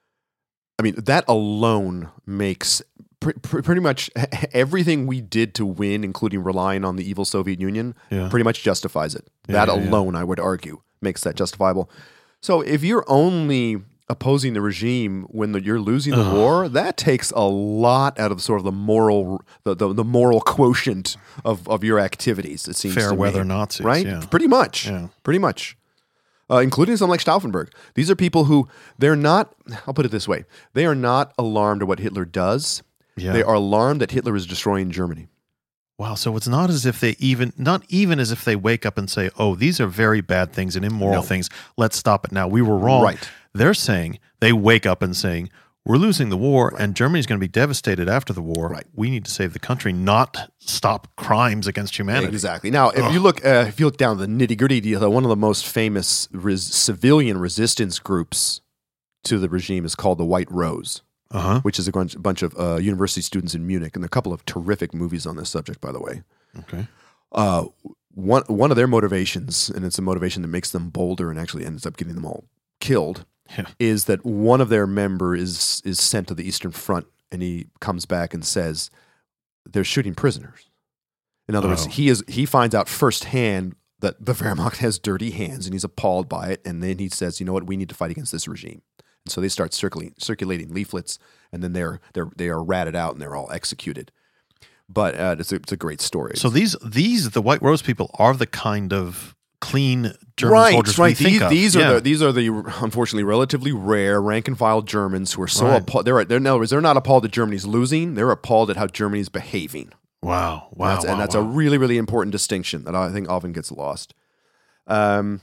I mean, that alone makes pr- pr- pretty much everything we did to win, including relying on the evil Soviet Union,
Yeah.
pretty much justifies it.
Yeah,
that
yeah, yeah.
alone, I would argue, makes that justifiable. So if you're only opposing the regime when the, you're losing the
Ugh.
war, that takes a lot out of sort of the moral the, the, the moral quotient of, of your activities, it seems
Fair
to me.
weather Nazis.
Right?
Yeah.
Pretty much.
Yeah.
Pretty much. Uh, including someone like Stauffenberg. These are people who, they're not, I'll put it this way, they are not alarmed at what Hitler does.
Yeah.
They are alarmed that Hitler is destroying Germany.
Wow. So it's not as if they even, not even as if they wake up and say, oh, these are very bad things and immoral
No.
things. Let's stop it now. We were wrong.
Right.
They're saying, they wake up and saying, we're losing the war and Germany's going to be devastated after the war.
Right.
We need to save the country, not stop crimes against humanity.
Exactly. Now, if you look, uh, if you look down the nitty gritty detail, one of the most famous res- civilian resistance groups to the regime is called the White Rose,
Uh-huh.
which is a bunch, bunch of uh, university students in Munich, and there are a couple of terrific movies on this subject, by the way.
Okay.
Uh, one one of their motivations, and it's a motivation that makes them bolder and actually ends up getting them all killed,
Yeah.
is that one of their member is is sent to the Eastern Front, and he comes back and says they're shooting prisoners. In other words,
Oh.
he is he finds out firsthand that the Wehrmacht has dirty hands, and he's appalled by it. And then he says, "You know what? We need to fight against this regime." And so they start circulating circulating leaflets, and then they're they're they are ratted out and they're all executed. But uh, it's a, it's a great story.
So these, these, the White Rose people are the kind of clean German
right,
soldiers
right.
we think
These,
of.
these
Yeah.
are the these are the unfortunately relatively rare rank and file Germans who are so
Right.
appalled. They're they're, in other words, they're not appalled that Germany's losing. They're appalled at how Germany's behaving.
Wow. Wow.
That's- and
wow,
that's
wow.
a really really important distinction that I think often gets lost. Um,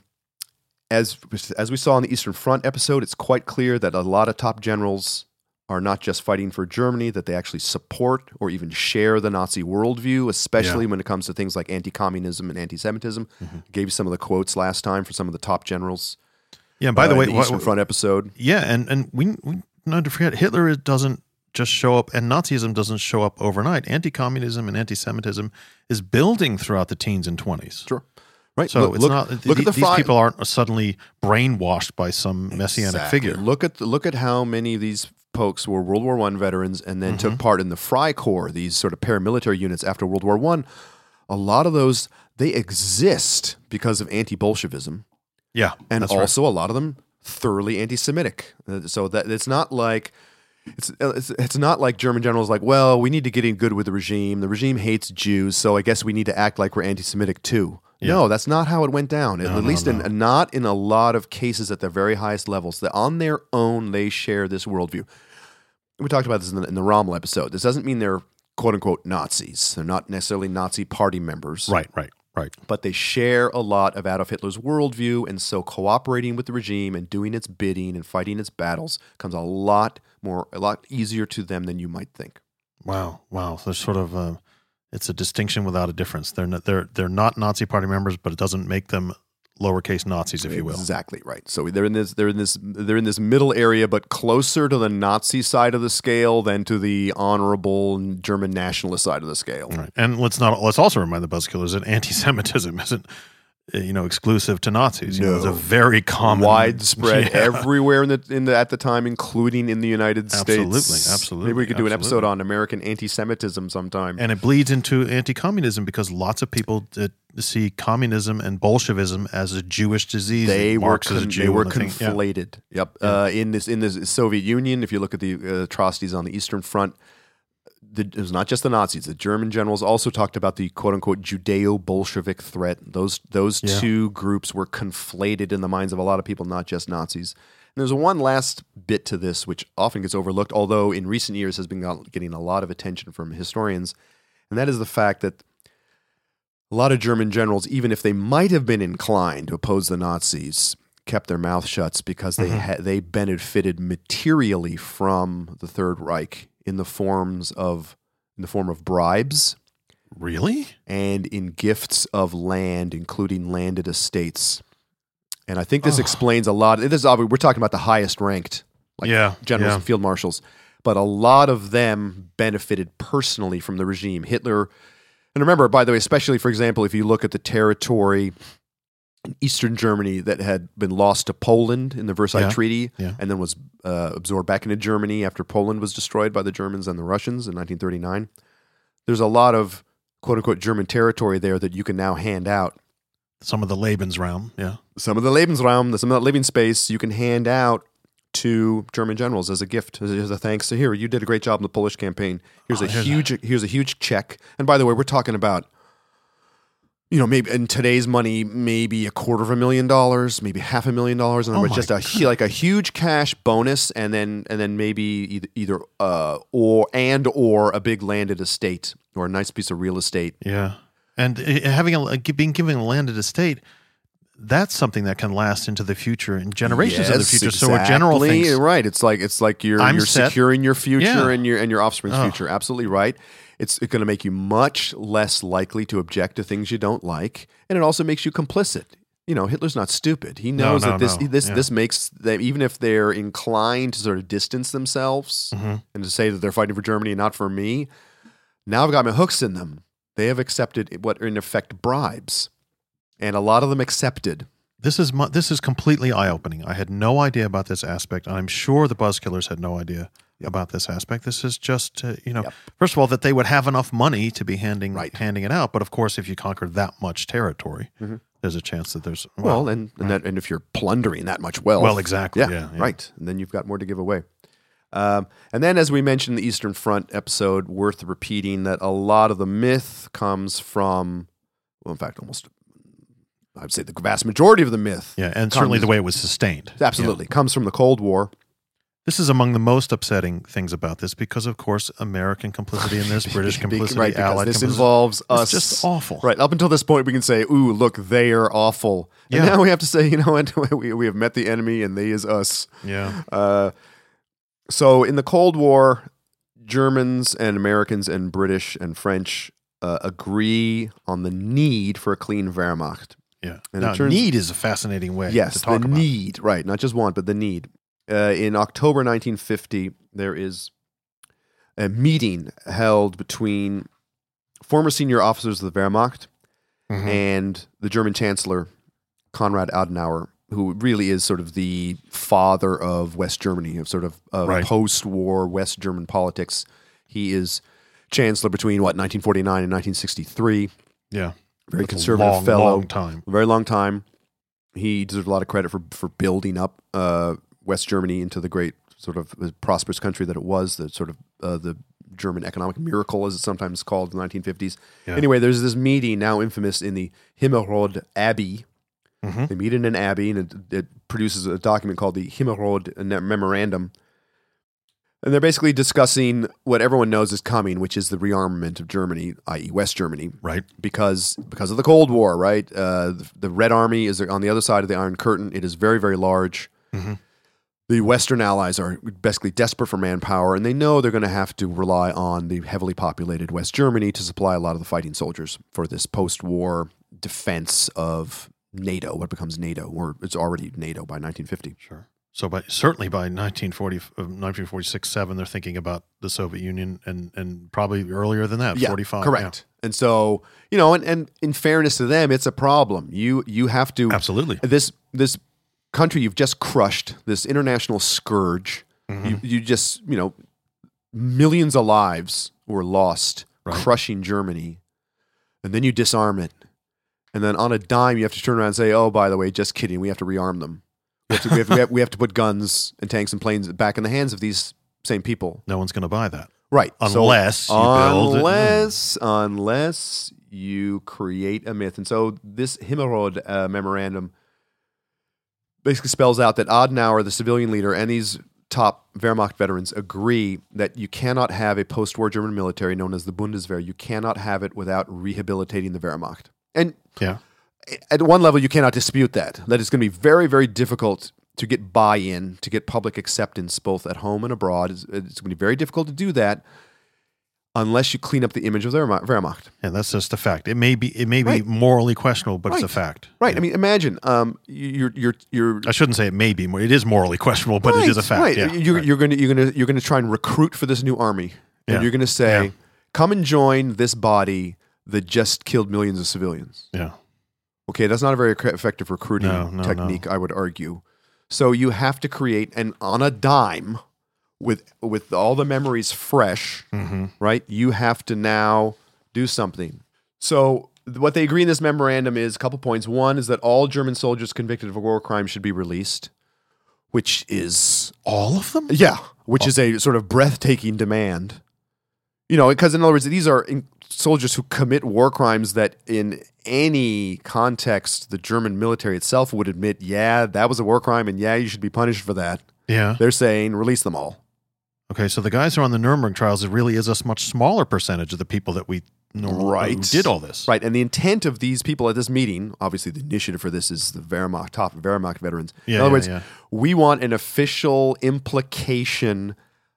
as as we saw in the Eastern Front episode, it's quite clear that a lot of top generals are not just fighting for Germany, that they actually support or even share the Nazi worldview, especially when it comes to things like anti-communism and anti-Semitism.
Mm-hmm.
I gave you some of the quotes last time for some of the top generals.
Yeah. By the
uh,
way,
in the
what-
Eastern Front episode.
yeah, and and we we not to forget Hitler doesn't just show up, and Nazism doesn't show up overnight. Anti-communism and anti-Semitism is building throughout the teens and twenties.
Sure. Right.
So
look,
it's
look,
not
look
th-
at the
these
fi-
people aren't suddenly brainwashed by some messianic
Exactly.
figure.
Look at the, look at how many of these folks were World War One veterans and then
Mm-hmm.
took part in the Freikorps, these sort of paramilitary units after World War One. A lot of those they exist because of anti-Bolshevism,
Yeah,
and
that's right.
also a lot of them thoroughly anti-Semitic. Uh, So that it's not like. It's, it's it's not like German generals like, well, we need to get in good with the regime. The regime hates Jews, so I guess we need to act like we're anti-Semitic too.
Yeah.
No, that's not how it went down. At
No, no,
least
no.
In, not in a lot of cases at the very highest levels. That on their own they share this worldview. We talked about this in the, in the Rommel episode. This doesn't mean they're quote unquote Nazis. They're not necessarily Nazi party members.
Right, right, right.
But they share a lot of Adolf Hitler's worldview, and so cooperating with the regime and doing its bidding and fighting its battles comes a lot more, a lot easier to them than you might think.
Wow, wow. So there's sort of, uh, It's a distinction without a difference. They're not, they're they're not Nazi Party members, but it doesn't make them lowercase Nazis, if you will.
Exactly right. So they're in this they're in this they're in this middle area, but closer to the Nazi side of the scale than to the honorable German nationalist side of the scale.
Right. And let's not let's also remind the Buzzkillers that anti-Semitism isn't you know exclusive to Nazis. You
No.
know, it's a very common
Widespread
Yeah.
everywhere in the in the at the time, including in the United
Absolutely,
States.
absolutely,
Maybe we could do an episode
absolutely.
on American anti-Semitism sometime.
And it bleeds into anti-communism because lots of people that see communism and Bolshevism as a Jewish disease.
They were
Marx is a
con-
Jew
they were
and the thing- yeah.
conflated. Yep. Uh, in this in this Soviet Union, if you look at the uh, atrocities on the Eastern Front, the, it was not just the Nazis. The German generals also talked about the quote unquote Judeo-Bolshevik threat. Those those
Yeah.
two groups were conflated in the minds of a lot of people, not just Nazis. And there's one last bit to this, which often gets overlooked, although in recent years has been got- getting a lot of attention from historians, and that is the fact that a lot of German generals, even if they might have been inclined to oppose the Nazis, kept their mouth shut because they
Mhm.
ha- they benefited materially from the Third Reich in the forms of in the form of bribes
Really?
and in gifts of land, including landed estates. And I think this
Oh.
explains a lot. This is obvious. We're talking about the highest ranked like
yeah.
generals
yeah.
and field marshals, but a lot of them benefited personally from the regime. Hitler, and remember, by the way, especially for example, if you look at the territory in Eastern Germany that had been lost to Poland in the Versailles
Yeah,
Treaty,
yeah.
and then was uh, absorbed back into Germany after Poland was destroyed by the Germans and the Russians in nineteen thirty-nine. There's a lot of quote unquote German territory there that you can now hand out.
Some of the Lebensraum. Yeah.
Some of the Lebensraum, some of that living space, you can hand out to German generals as a gift, as a, as a thanks to here. You did a great job in the Polish campaign. Here's
Oh,
a
here's
huge, here's a huge check. And by the way, we're talking about, you know, maybe in today's money, maybe a quarter of a million dollars, maybe half a million dollars, and
Oh
it's
my
just a hu- like a huge cash bonus, and then and then maybe either, either uh or and or a big landed estate or a nice piece of real estate.
Yeah. And uh, having a, being given a landed estate, that's something that can last into the future and generations of the
Yes,
future. So a general
exactly.
thinks,
right. It's like it's like you're
I'm
you're
set.
securing your future
Yeah.
and your and your offspring's
Oh.
future. Absolutely right. It's going to make you much less likely to object to things you don't like, and it also makes you complicit. You know, Hitler's not stupid. He
No,
knows
no,
that this
no.
this
Yeah.
this makes them, even if they're inclined to sort of distance themselves
Mhm.
and to say that they're fighting for Germany and not for me. Now I've got my hooks in them. They have accepted what are in effect bribes, and a lot of them accepted.
this is mu- this is completely eye-opening. I had no idea about this aspect. I'm sure the Buzzkillers had no idea about this aspect. This is just, uh, you know,
Yep.
first of all, that they would have enough money to be handing
Right.
handing it out. But of course, if you conquer that much territory,
Mhm.
there's a chance that there's
Well, and and, that, and if you're plundering that much wealth,
well, exactly.
yeah,
Yeah, yeah.
right, and then you've got more to give away. Um, and then, as we mentioned in the Eastern Front episode, worth repeating that a lot of the myth comes from, well, in fact, almost, I'd say the vast majority of the myth,
Yeah, and certainly
comes-
the way it was sustained.
absolutely, comes from the Cold War.
This is among the most upsetting things about this because, of course, American complicity in this, British
Be-
complicity,
right, because
Allied
this
complicity.
involves
It's
us.
just awful.
Right, up until this point, we can say, "Ooh, look, they are awful," and
Yeah.
now we have to say, "You know what? we we have met the enemy, and they is us."
Yeah.
Uh, so in the Cold War, Germans and Americans and British and French uh, agree on the need for a clean Wehrmacht.
Yeah.
And it
Now,
turns-
need is a fascinating way
Yes,
to
the
talk about.
need, right? Not just want, but the need. Uh, in October nineteen fifty, there is a meeting held between former senior officers of the Wehrmacht
Mhm.
and the German Chancellor Konrad Adenauer, who really is sort of the father of West Germany, of sort of, of
Right.
post-war West German politics. He is chancellor between what nineteen forty-nine and nineteen sixty-three.
Yeah.
Very
That's a
conservative
long,
fellow.
long time.
A very long time. He deserves a lot of credit for for building up uh, West Germany into the great sort of uh, prosperous country that it was. The sort of uh, the German economic miracle, as it's sometimes called, in the nineteen fifties.
Yeah.
Anyway, there's this meeting now infamous in the Himmelrode Abbey.
Mhm.
They meet in an abbey, and it, it produces a document called the Himmelrode Memorandum. And they're basically discussing what everyone knows is coming, which is the rearmament of Germany, that is. West Germany,
Right.
because because of the Cold War, right? Uh, the, the Red Army is on the other side of the Iron Curtain. It is very, very large.
Mhm.
The Western allies are basically desperate for manpower, and they know they're going to have to rely on the heavily populated West Germany to supply a lot of the fighting soldiers for this post-war defense of NATO, what becomes NATO, or it's already NATO by nineteen fifty.
Sure. So by certainly by nineteen forty, uh, nineteen forty-six, seven, they're thinking about the Soviet Union, and, and probably earlier than that,
Yeah,
forty-five.
correct. Yeah. And so, you know, and, and in fairness to them, it's a problem. You you have to...
Absolutely.
This this country you've just crushed, this international scourge,
Mm-hmm.
you, you just, you know, millions of lives were lost
Right.
crushing Germany, and then you disarm it. And then on a dime, you have to turn around and say, oh, by the way, just kidding, we have to rearm them. We have to, we have, we have, we have to put guns and tanks and planes back in the hands of these same people.
No one's going to buy that.
Right.
Unless
so,
you build it.
Unless, unless you create a myth. And so this Himmelrode uh, memorandum basically spells out that Adenauer, the civilian leader, and these top Wehrmacht veterans agree that you cannot have a post-war German military known as the Bundeswehr. You cannot have it without rehabilitating the Wehrmacht. And
Yeah.
at one level, you cannot dispute that. That it's going to be very, very difficult to get buy-in, to get public acceptance, both at home and abroad. It's, it's going to be very difficult to do that unless you clean up the image of the Wehrmacht.
And that's just a fact. It may be it may be
Right.
morally questionable, but it's a
Right.
fact.
Right. I mean, imagine um, you're you're you're
I shouldn't say it may be. It is morally questionable, but
right,
it is a fact.
Right.
Yeah.
You're
Right.
you're going to you're going to you're going to try and recruit for this new army, and
Yeah.
you're going to say,
Yeah.
"Come and join this body that just killed millions of civilians."
Yeah.
Okay, that's not a very effective recruiting
No, no,
technique, I would argue. So you have to create, and on a dime, with with all the memories fresh,
Mm-hmm.
right? You have to now do something. So what they agree in this memorandum is a couple points. One is that all German soldiers convicted of war crimes should be released, which is
All of them?
yeah, which is a sort of breathtaking demand. You know, because in other words, these are in- soldiers who commit war crimes that in any context, the German military itself would admit, yeah, that was a war crime, and yeah, you should be punished for that.
Yeah.
They're saying, release them all.
Okay, so the guys who are on the Nuremberg trials, it really is a much smaller percentage of the people that we know
Right.
who did all this.
Right, and the intent of these people at this meeting, obviously the initiative for this is the Wehrmacht, top Wehrmacht veterans.
Yeah,
in other
yeah,
words,
yeah.
we want an official implication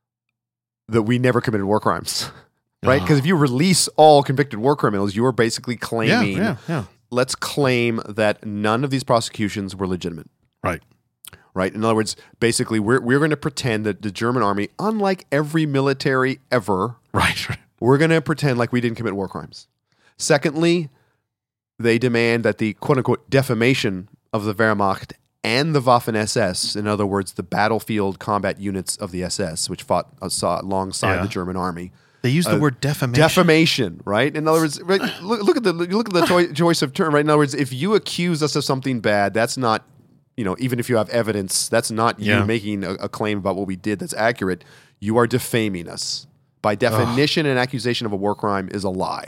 that we never committed war crimes. Right? Because if you release all convicted war criminals, you are basically
Yeah,
claiming,
yeah, yeah.
let's claim that none of these prosecutions were legitimate.
Right.
Right? In other words, basically, we're, we're going to pretend that the German army, unlike every military ever,
Right. right.
we're going to pretend like we didn't commit war crimes. Secondly, they demand that the quote-unquote defamation of the Wehrmacht and the Waffen-S S, in other words, the battlefield combat units of the S S, which fought uh, saw alongside
Yeah.
the German army,
They use the
Uh,
word defamation.
defamation, right? In other words, right, look, look at the look at the to- choice of term, right? In other words, if you accuse us of something bad, that's not, you know, even if you have evidence, that's not you
Yeah.
making a, a claim about what we did that's accurate. You are defaming us. By definition, an accusation of a war crime is a lie.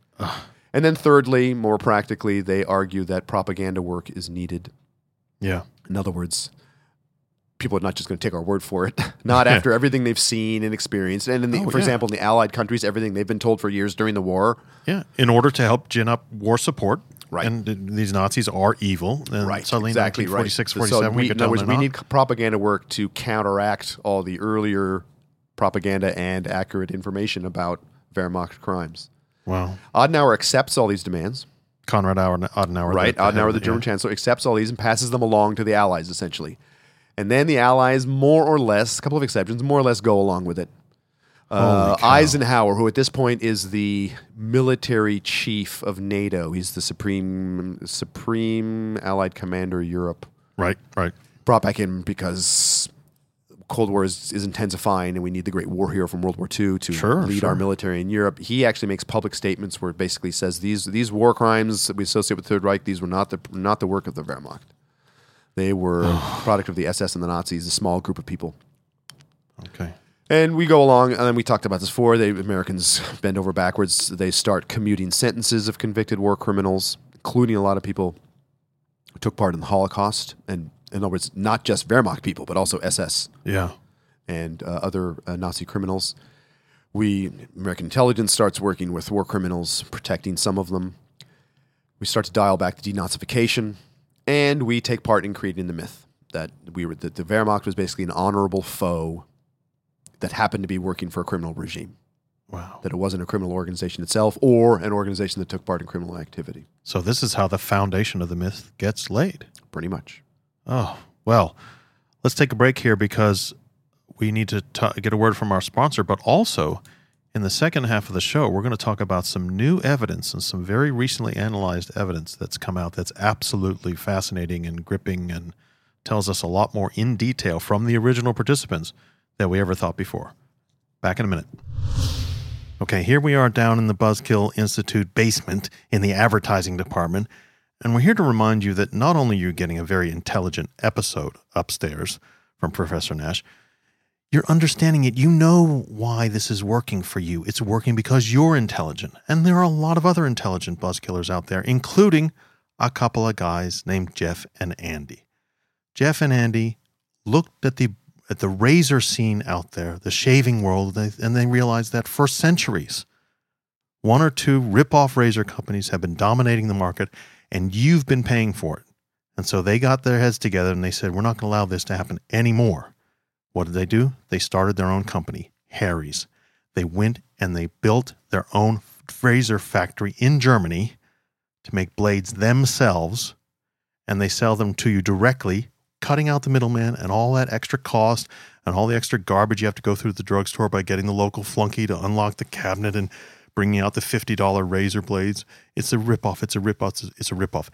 And then thirdly, more practically, they argue that propaganda work is needed.
Yeah.
In other words, people are not just going to take our word for it. Not after everything they've seen and experienced. And in the,
Oh,
for
yeah.
example, in the Allied countries, everything they've been told for years during the war.
Yeah. In order to help gin up war support.
Right.
And th- these Nazis are evil. And
Right,
suddenly
exactly
in
right.
nineteen forty-six,
So
forty-seven,
we,
we could
in other
tell
words,
they're
we
not.
need propaganda work to counteract all the earlier propaganda and accurate information about Wehrmacht crimes.
Wow.
Adenauer accepts all these demands.
Conrad Adenauer. Adenauer
Right,
the- the head
Adenauer,
of
the German
yeah.
chancellor, accepts all these and passes them along to the Allies, essentially. And then the Allies, more or less, a couple of exceptions, more or less go along with it. Uh,
Holy cow.
Eisenhower, who at this point is the military chief of NATO, he's the supreme supreme Allied commander of Europe,
Right. Right.
brought back in because Cold War is, is intensifying and we need the great war hero from World War Two to
Sure,
lead
sure.
our military in Europe. He actually makes public statements where it basically says these these war crimes that we associate with the Third Reich, these were not the not the work of the Wehrmacht. They were a product of the S S and the Nazis, a small group of people.
Okay.
And we go along, and then we talked about this before. The Americans bend over backwards. They start commuting sentences of convicted war criminals, including a lot of people who took part in the Holocaust. And in other words, not just Wehrmacht people, but also S S
Yeah.
and uh, other uh, Nazi criminals. We, American intelligence starts working with war criminals, protecting some of them. We start to dial back the denazification, and we take part in creating the myth that we were that the Wehrmacht was basically an honorable foe that happened to be working for a criminal regime.
Wow.
That it wasn't a criminal organization itself or an organization that took part in criminal activity.
So this is how the foundation of the myth gets laid.
Pretty much.
Oh, well, let's take a break here because we need to t- get a word from our sponsor, but also in the second half of the show, we're going to talk about some new evidence and some very recently analyzed evidence that's come out that's absolutely fascinating and gripping and tells us a lot more in detail from the original participants than we ever thought before. Back in a minute. Okay, here we are down in the Buzzkill Institute basement in the advertising department, and we're here to remind you that not only are you getting a very intelligent episode upstairs from Professor Nash, you're understanding it. You know why this is working for you. It's working because you're intelligent, and there are a lot of other intelligent buzzkillers out there, including a couple of guys named Jeff and Andy. Jeff and Andy looked at the at the razor scene out there, the shaving world, and they realized that for centuries, one or two rip-off razor companies have been dominating the market, and you've been paying for it. And so they got their heads together and they said, we're not going to allow this to happen anymore. What did they do? They started their own company, Harry's. They went and they built their own razor factory in Germany to make blades themselves, and they sell them to you directly, cutting out the middleman and all that extra cost and all the extra garbage you have to go through the drugstore by getting the local flunky to unlock the cabinet and bringing out the fifty dollars razor blades. It's a ripoff. It's a ripoff. It's a ripoff.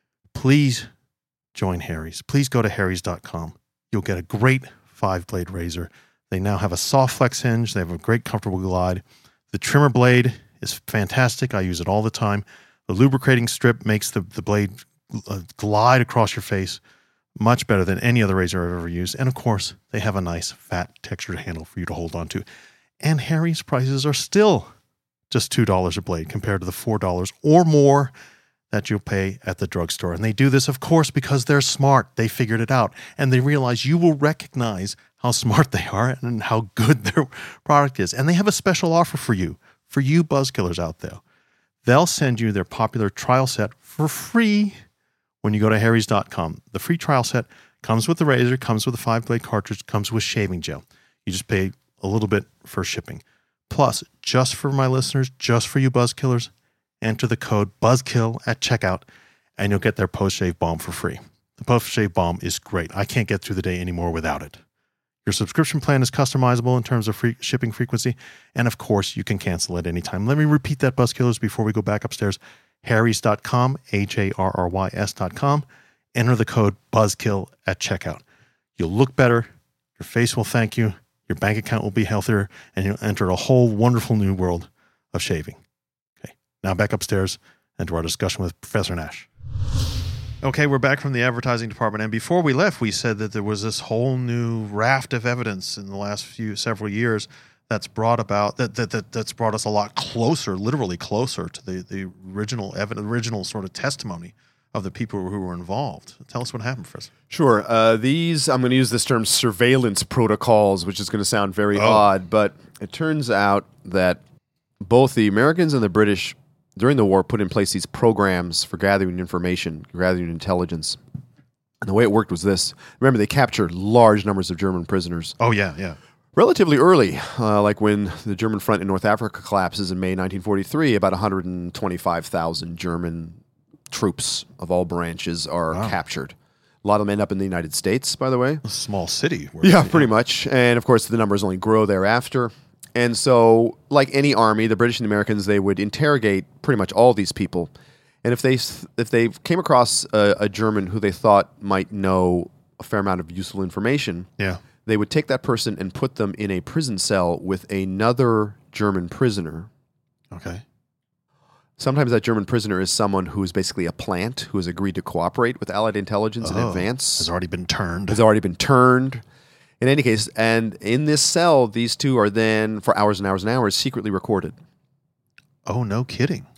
Please join Harry's. Please go to harrys dot com. You'll get a great five-blade razor. They now have a soft flex hinge. They have a great comfortable glide. The trimmer blade is fantastic. I use it all the time. The lubricating strip makes the, the blade uh, glide across your face much better than any other razor I've ever used. And of course, they have a nice fat textured handle for you to hold on to. And Harry's prices are still just two dollars a blade compared to the four dollars or more that you'll pay at the drugstore. And they do this, of course, because they're smart. They figured it out. And they realize you will recognize how smart they are and how good their product is. And they have a special offer for you, for you buzzkillers out there. They'll send you their popular trial set for free when you go to harrys dot com. The free trial set comes with the razor, comes with a five-blade cartridge, comes with shaving gel. You just pay a little bit for shipping. Plus, just for my listeners, just for you buzzkillers, enter the code BUZZKILL at checkout, and you'll get their post-shave balm for free. The post-shave balm is great. I can't get through the day anymore without it. Your subscription plan is customizable in terms of free shipping frequency, and of course, you can cancel at any time. Let me repeat that, buzzkillers, before we go back upstairs. harrys dot com, H A R R Y S dot com. Enter the code BUZZKILL at checkout. You'll look better, your face will thank you, your bank account will be healthier, and you'll enter a whole wonderful new world of shaving. Okay, now back upstairs and to our discussion with Professor Nash. Okay, we're back from the advertising department, and before we left, we said that there was this whole new raft of evidence in the last few several years that's brought about that that, that that's brought us a lot closer, literally closer to the the original evidence, original sort of testimony of the people who were involved. Tell us what happened, Professor.
Sure. Uh, these, I'm going to use this term surveillance protocols, which is going to sound very
Oh.
odd, but it turns out that both the Americans and the British during the war put in place these programs for gathering information, gathering intelligence. And the way it worked was this. Remember, they captured large numbers of German prisoners
Oh, yeah, yeah.
relatively early, uh, like when the German front in North Africa collapses in May nineteen forty-three, about one hundred twenty-five thousand German troops of all branches are
Wow.
captured. A lot of them end up in the United States, by the way.
A small city. Where
Yeah, pretty much. And of course, the numbers only grow thereafter. And so, like any army, the British and the Americans, they would interrogate pretty much all these people. And if they if they came across a, a German who they thought might know a fair amount of useful information,
Yeah.
they would take that person and put them in a prison cell with another German prisoner.
Okay.
Sometimes that German prisoner is someone who is basically a plant who has agreed to cooperate with Allied intelligence in
Oh,
advance.
has already been turned.
Has already been turned. In any case, and in this cell, these two are then, for hours and hours and hours, secretly recorded.
Oh, no kidding.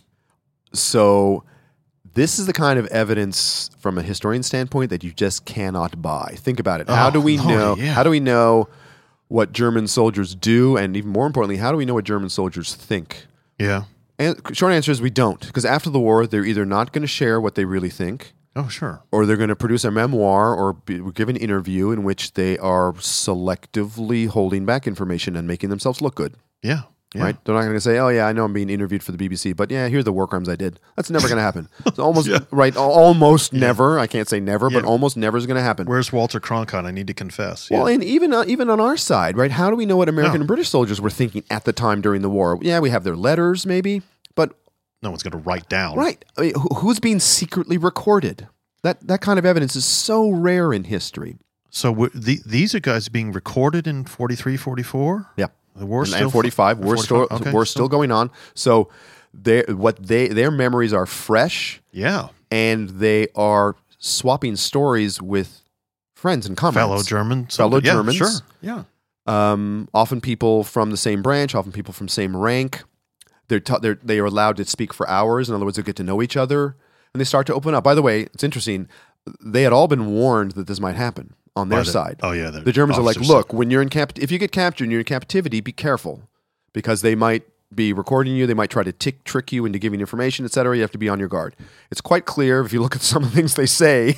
So this is the kind of evidence from a historian standpoint that you just cannot buy. Think about it. How
Oh,
do we
Lordy,
know?
yeah.
How do we know what German soldiers do, and even more importantly, how do we know what German soldiers think?
Yeah.
And short answer is we don't, because after the war, they're either not going to share what they really think,
Oh, sure.
or they're going to produce a memoir or be, give an interview in which they are selectively holding back information and making themselves look good.
Yeah. Yeah.
Right? They're not going to say, "Oh yeah, I know I'm being interviewed for the B B C, but yeah, here's the war crimes I did." That's never going to happen. It's almost
Yeah.
right, al- almost never. I can't say never, but
Yeah.
almost never is going to happen.
Where's Walter Cronkite? I need to confess.
Well,
Yeah.
and even uh, even on our side, right? How do we know what American
No.
and British soldiers were thinking at the time during the war? Yeah, we have their letters, maybe, but
No one's going to write down.
right, I mean, who- who's being secretly recorded? That that kind of evidence is so rare in history.
So w- the, these are guys being recorded in forty-three, forty-four?
Yeah.
The war
And,
still
and forty-five, we're still
forty-five? Okay,
we're
so-
still going on. So they what they their memories are fresh,
Yeah.
and they are swapping stories with friends and comrades,
Fellow Germans.
Fellow
yeah,
Germans.
Sure. Yeah.
Um, often people from the same branch, often people from same rank. They're, ta- they're they are allowed to speak for hours. In other words, they get to know each other, and they start to open up. By the way, it's interesting. They had all been warned that this might happen on their
By the-
side.
Oh, yeah.
The Germans are like,
officers-
look, when you're in cap, if you get captured and you're in captivity, be careful, because they might be recording you. They might try to tick trick you into giving information, et cetera. You have to be on your guard. It's quite clear if you look at some of the things they say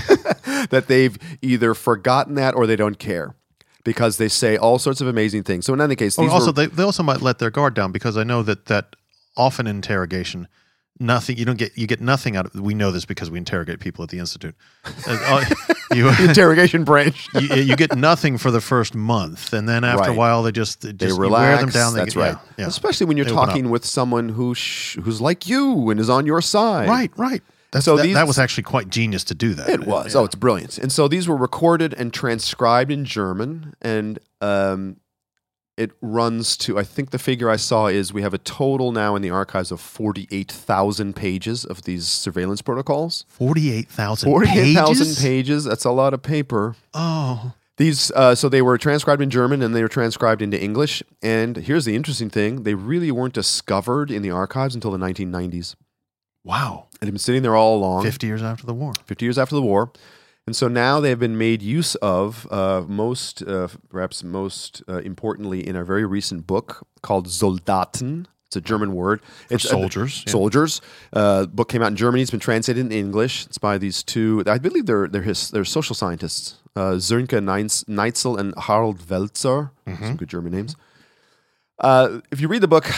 that they've either forgotten that or they don't care, because they say all sorts of amazing things. So in any case,
Oh,
these
also,
were,
they, they also might let their guard down, because I know that that often in interrogation, nothing you don't get you get nothing out of. We know this because we interrogate people at the institute. Uh, uh, you,
interrogation branch.
you you get nothing for the first month, and then after
Right.
a while, they just, they
They
just you
relax.
wear them down. They
That's
get,
right.
Yeah, yeah.
Especially when you're
They open
talking
up.
with someone who sh- who's like you and is on your side.
Right, right. That's,
So
that,
these-
that was actually quite genius to do that.
It was.
Yeah.
Oh, it's brilliant. And so these were recorded and transcribed in German, and um, it runs to, I think the figure I saw is we have a total now in the archives of forty-eight thousand pages of these surveillance protocols.
forty-eight thousand
forty-eight thousand
pages?
pages. That's a lot of paper.
Oh,
These, uh, so they were transcribed in German and they were transcribed into English. And here's the interesting thing: they really weren't discovered in the archives until the nineteen nineties.
wow.
It had been sitting there all along.
fifty years after the war.
fifty years after the war. And so now they have been made use of, uh, most, uh, perhaps most uh, importantly, in a very recent book called Soldaten. It's a German word. It's
soldiers,
Uh,
yeah.
Soldiers. Uh, book came out in Germany. It's been translated in English. It's by these two, I believe they're they're, his, they're social scientists, uh, Sönke Neitz- Neitzel and Harald Welzer.
Mm-hmm.
Some good German names. Uh, if you read the book,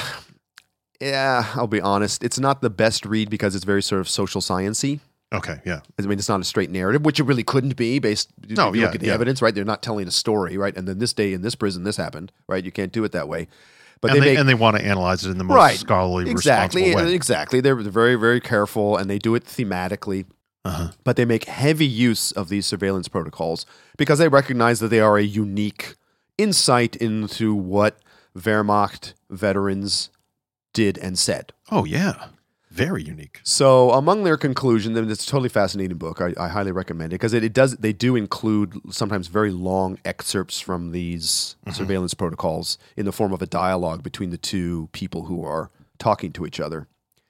yeah, I'll be honest, it's not the best read because it's very sort of social science-y.
Okay, yeah.
I mean, it's not a straight narrative, which it really couldn't be based.
No,
if you
yeah,
look at the
yeah.
evidence, right? They're not telling a story, right? And then this day in this prison, this happened, right? You can't do it that way. But
And
they,
they,
make
and they want to analyze it in the most
right,
scholarly,
exactly,
responsible way.
exactly. They're, they're very, very careful, and they do it thematically.
Uh-huh.
But they make heavy use of these surveillance protocols because they recognize that they are a unique insight into what Wehrmacht veterans did and said.
Oh, yeah. Very unique.
So, among their conclusions, and it's a totally fascinating book. I, I highly recommend it because it, it does. They do include sometimes very long excerpts from these surveillance protocols in the form of a dialogue between the two people who are talking to each other.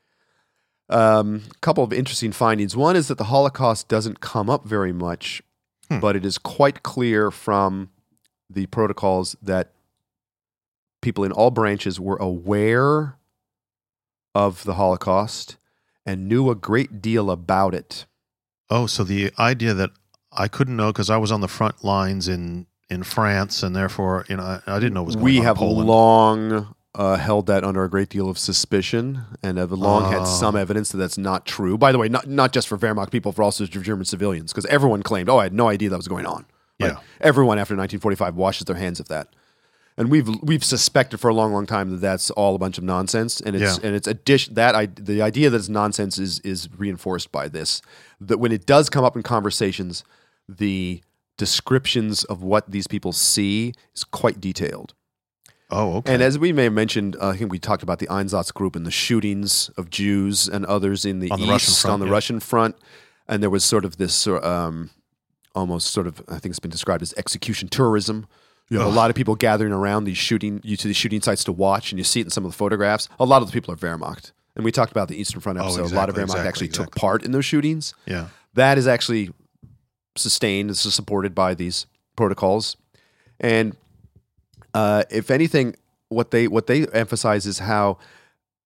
A um, couple of interesting findings. One is that the Holocaust doesn't come up very much,
Hmm.
but it is quite clear from the protocols that people in all branches were aware of the Holocaust and knew a great deal about it.
Oh, so the idea that I couldn't know because I was on the front lines in, in France, and therefore, you know, I, I didn't know what was going
We
on
have
in Poland.
long uh, held that under a great deal of suspicion and have long had
Oh.
some evidence that that's not true. By the way, not, not just for Wehrmacht people, for also for German civilians, because everyone claimed, oh, I had no idea that was going on. Right?
Yeah.
Everyone after nineteen forty-five washes their hands of that. And we've we've suspected for a long, long time that that's all a bunch of nonsense, and it's
Yeah.
and it's a dish that I the idea that it's nonsense is is reinforced by this. That when it does come up in conversations, the descriptions of what these people see is quite detailed.
Oh, okay.
And as we may have mentioned, uh, I think we talked about the Einsatz group and the shootings of Jews and others in the
On the
east
Russian front,
on the
yeah.
Russian front, and there was sort of this um, almost sort of I think it's been described as execution tourism. You have a
Ugh.
lot of people gathering around these shooting you to these shooting sites to watch, and you see it in some of the photographs. A lot of the people are Wehrmacht, and we talked about the Eastern Front
Oh,
episode. a lot of
exactly,
Wehrmacht
exactly,
actually took
exactly.
part in those shootings.
yeah.
That is actually sustained. This is supported by these protocols, and uh, if anything, what they what they emphasize is how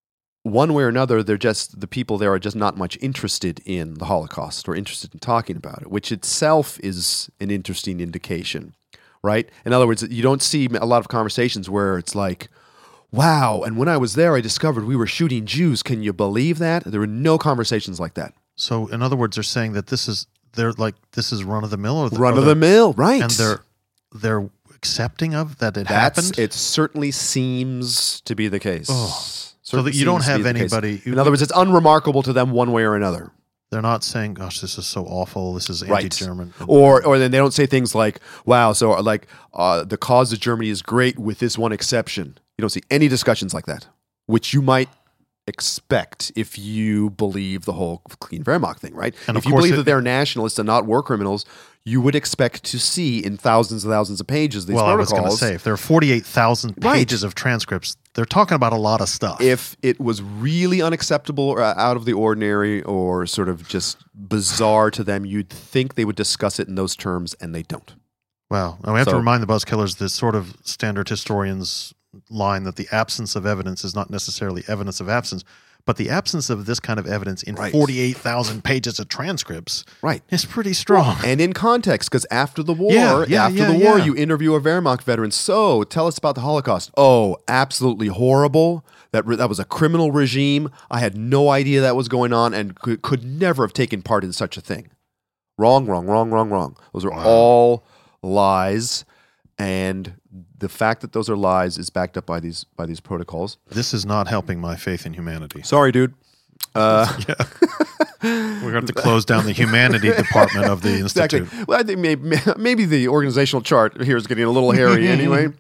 one way or another, they're just the people there are just not much interested in the Holocaust or interested in talking about it, which itself is an interesting indication, right? In other words, you don't see a lot of conversations where it's like, wow, and when I was there, I discovered we were shooting Jews. Can you believe that? There were no conversations like that.
So, in other words, they're saying that this is they're like this is run of the mill, or
Run of the mill, right?
and they're they're accepting of that it
That's,
happened.
It certainly seems to be the case.
Oh. So
Certainly
that you don't
seems to
have
be the case.
anybody.
In other words, it's unremarkable to them one way or another.
They're not saying, "Gosh, this is so awful. This is
Right.
anti-German."
Or, or then they don't say things like, "Wow, so like uh, the cause of Germany is great with this one exception." You don't see any discussions like that, which you might expect if you believe the whole clean Wehrmacht thing, right?
And
if
of
you
course
believe
it-
that they're nationalists and not war criminals, you would expect to see in thousands and thousands of pages these
well, I was
protocols.
going to say, if there are forty-eight thousand
Right.
pages of transcripts, they're talking about a lot of stuff.
If it was really unacceptable or uh, out of the ordinary or sort of just bizarre to them, you'd think they would discuss it in those terms, and they don't.
Well, and we have
So-
to remind the Buzzkillers this sort of standard historians line that the absence of evidence is not necessarily evidence of absence, but the absence of this kind of evidence in
Right.
forty-eight thousand pages of transcripts
Right.
is pretty strong.
And in context, because after the war,
Yeah, yeah,
after
yeah,
the war,
yeah.
you interview a Wehrmacht veteran. So, tell us about the Holocaust. Oh, absolutely horrible. That re- that was a criminal regime. I had no idea that was going on, and could, could never have taken part in such a thing. Wrong, wrong, wrong, wrong, wrong. Those are all lies, and the fact that those are lies is backed up by these by these protocols.
This is not helping my faith in humanity.
Sorry, dude. Uh,
We're going to have to close down the humanity department of the
Exactly.
institute.
Well, I think maybe, maybe the organizational chart here is getting a little hairy anyway.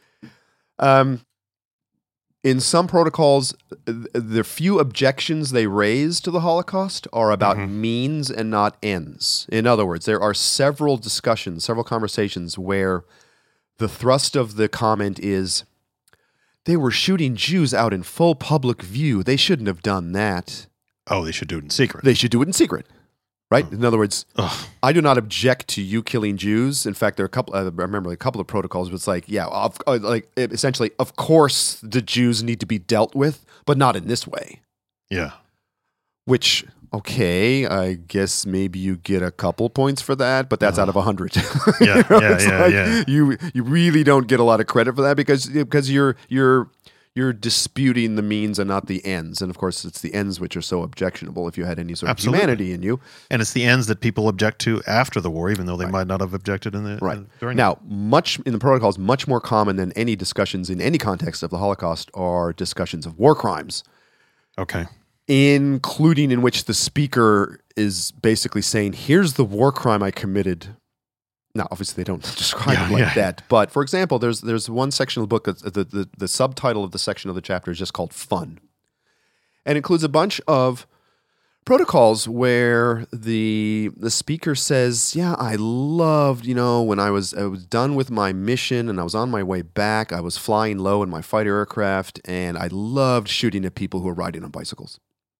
Um, in some protocols, th- the few objections they raise to the Holocaust are about means and not ends. In other words, there are several discussions, several conversations where the thrust of the comment is, they were shooting Jews out in full public view. They shouldn't have done that.
Oh, they should do it in secret.
They should do it in secret. Right? In other words,
Ugh.
I do not object to you killing Jews. In fact, there are a couple. I remember a couple of protocols. But it's like, yeah, of, uh, like it, essentially, of course, the Jews need to be dealt with, but not in this way.
Yeah.
Which, okay, I guess maybe you get a couple points for that, but that's out of a hundred.
Yeah, yeah,
It's
yeah,
like
yeah.
You you really don't get a lot of credit for that because because you're you're you're disputing the means and not the ends. And of course, it's the ends which are so objectionable if you had any sort
Absolutely.
of humanity in you.
And it's the ends that people object to after the war, even though they might not have objected in the
Right.
in- during
Now, much in the protocols, much more common than any discussions in any context of the Holocaust are discussions of war crimes,
the, okay.
including in which the speaker is basically saying, here's the war crime I committed. Now, obviously, they don't describe
Yeah,
it like
yeah.
that. But for example, there's there's one section of the book, that's, the, the, the subtitle of the section of the chapter is just called Fun. And includes a bunch of protocols where the the speaker says, yeah, I loved, you know, when I was I was done with my mission and I was on my way back, I was flying low in my fighter aircraft, and I loved shooting at people who were riding on bicycles.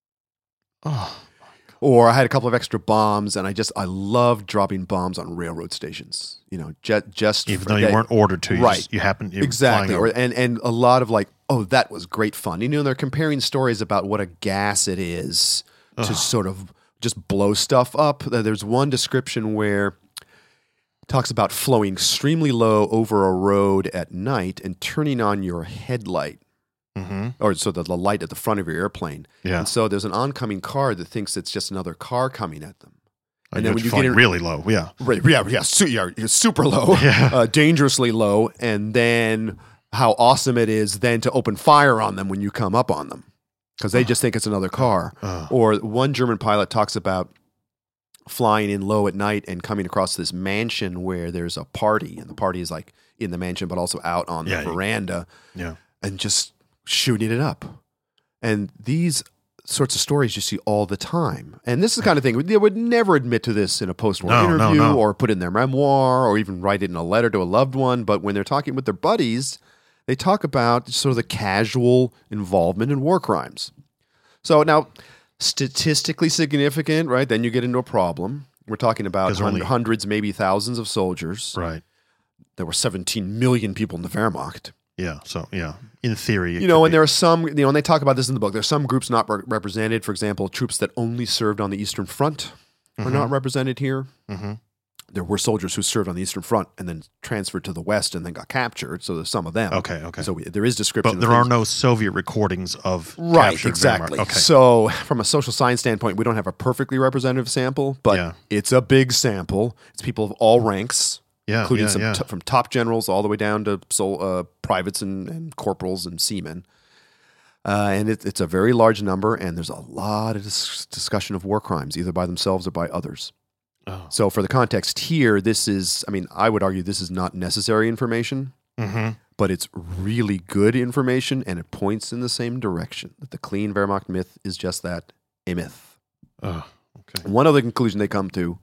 Oh,
Or I had a couple of extra bombs, and I just I loved dropping bombs on railroad stations. You know, just just
even
for
though you
that-
weren't ordered to, you
Right.
just, you happened you were
exactly,
flying
or,
over.
and and a lot of like, oh, that was great fun. You know, they're comparing stories about what a gas it is to sort of just blow stuff up. There's one description where it talks about flowing extremely low over a road at night and turning on your headlight.
Mm-hmm.
Or so the, the light at the front of your airplane.
Yeah.
And so there's an oncoming car that thinks it's just another car coming at them.
And then when you get in, really low, yeah,
Right, yeah, yeah, su- yeah, it's super low,
Yeah.
uh, dangerously low, and then how awesome it is then to open fire on them when you come up on them because they just think it's another car.
Uh,
Or one German pilot talks about flying in low at night and coming across this mansion where there's a party, and the party is like in the mansion but also out on
Yeah,
the
you-
veranda,
yeah.
and just shooting it up. And these sorts of stories you see all the time. And this is the kind of thing they would never admit to this in a post-war
No, no,
interview
no.
or put in their memoir or even write it in a letter to a loved one. But when they're talking with their buddies, they talk about sort of the casual involvement in war crimes. So now, statistically significant, right? Then you get into a problem. We're talking about
'Cause
hun-
only-
hundreds, maybe thousands of soldiers.
Right.
There were seventeen million people in the Wehrmacht.
Yeah. So yeah, in theory.
You know, and there are some, you know, and they talk about this in the book. There's some groups not re- represented. For example, troops that only served on the Eastern Front are
Mhm.
not represented here.
Mm-hmm.
There were soldiers who served on the Eastern Front and then transferred to the West and then got captured. So there's some of them.
Okay, okay.
So we, there is description.
But
of
there are
things.
no Soviet recordings of
Right,
captured
exactly.
Wehrmacht. Okay.
So from a social science standpoint, we don't have a perfectly representative sample, but
Yeah.
it's a big sample. It's people of all ranks,
yeah,
including
yeah,
some
yeah.
t- from top generals all the way down to sol- uh, privates and, and corporals and seamen. Uh, and it, it's a very large number, and there's a lot of dis- discussion of war crimes, either by themselves or by others.
Oh.
So for the context here, this is, I mean, I would argue this is not necessary information,
Mm-hmm.
but it's really good information, and it points in the same direction, that the clean Wehrmacht myth is just that, a myth.
Oh, okay.
One other conclusion they come to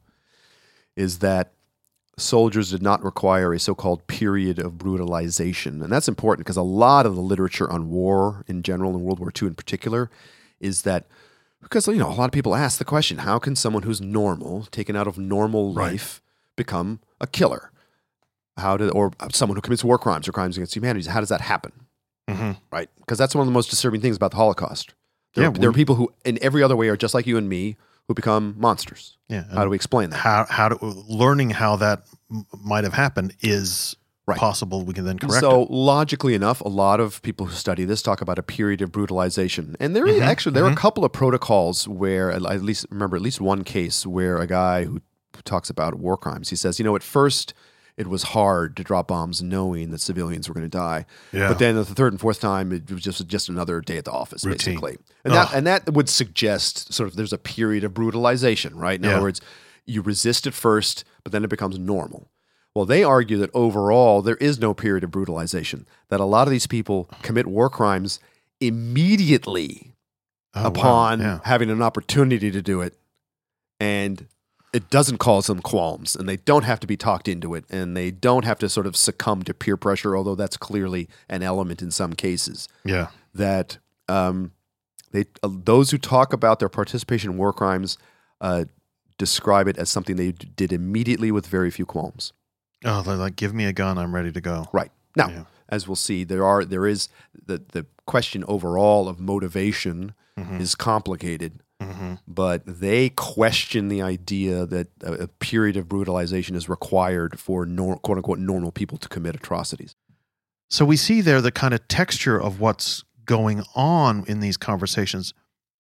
is that soldiers did not require a so-called period of brutalization. And that's important because a lot of the literature on war in general and World War Two in particular is that, because, you know, a lot of people ask the question, how can someone who's normal, taken out of normal
Right.
life, become a killer? How did, or someone who commits war crimes or crimes against humanity, how does that happen?
Mm-hmm.
Right? Because that's one of the most disturbing things about the Holocaust. There,
Yeah,
are, there are
we-
people who, in every other way, are just like you and me, who become monsters.
Yeah.
How do we explain that?
How how do learning how that m- might have happened is
Right.
possible? We can then correct
So
it.
logically enough, a lot of people who study this talk about a period of brutalization, and there
Mhm,
actually there are
mhm.
a couple of protocols where I at least remember at least one case where a guy who talks about war crimes. He says, you know, at first it was hard to drop bombs knowing that civilians were going to die,
Yeah.
but then the third and fourth time it was just just another day at the office,
Routine.
basically, and that
Ugh.
and that would suggest sort of there's a period of brutalization, right? In
Yeah.
other words, you resist at first, but then it becomes normal. Well, they argue that overall there is no period of brutalization, that a lot of these people commit war crimes immediately
Oh, wow.
upon
Yeah.
having an opportunity to do it, and it doesn't cause them qualms, and they don't have to be talked into it, and they don't have to sort of succumb to peer pressure, although that's clearly an element in some cases.
Yeah.
That um, they uh, those who talk about their participation in war crimes uh, describe it as something they d- did immediately with very few qualms.
Oh, they're like, give me a gun, I'm ready to go.
Right. Now,
Yeah.
as we'll see, there are there is the the question overall of motivation
Mhm.
is complicated,
Mm-hmm.
but they question the idea that a, a period of brutalization is required for nor, quote unquote normal people to commit atrocities.
So we see there the kind of texture of what's going on in these conversations.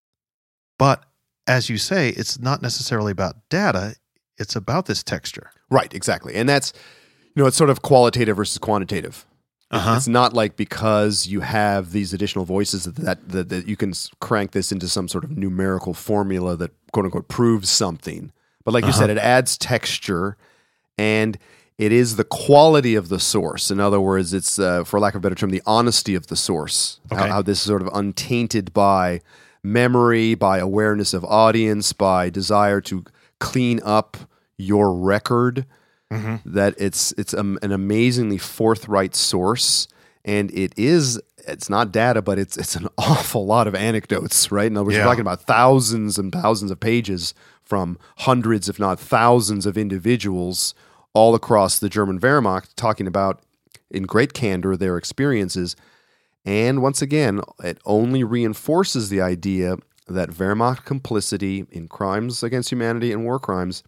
But as you say, it's not necessarily about data, it's about this texture.
Right, exactly. And that's, you know, it's sort of qualitative versus quantitative.
Uh-huh.
It's not like because you have these additional voices that, that, that, that you can s- crank this into some sort of numerical formula that quote unquote proves something. But like you
Uh-huh.
said, it adds texture, and it is the quality of the source. In other words, it's, uh, for lack of a better term, the honesty of the source. How,
Okay.
how this is sort of untainted by memory, by awareness of audience, by desire to clean up your record.
Mm-hmm.
That it's it's um, an amazingly forthright source, and it is it's not data, but it's it's an awful lot of anecdotes, right? In other words,
Yeah.
we're talking about thousands and thousands of pages from hundreds, if not thousands, of individuals all across the German Wehrmacht talking about in great candor their experiences. And once again, it only reinforces the idea that Wehrmacht complicity in crimes against humanity and war crimes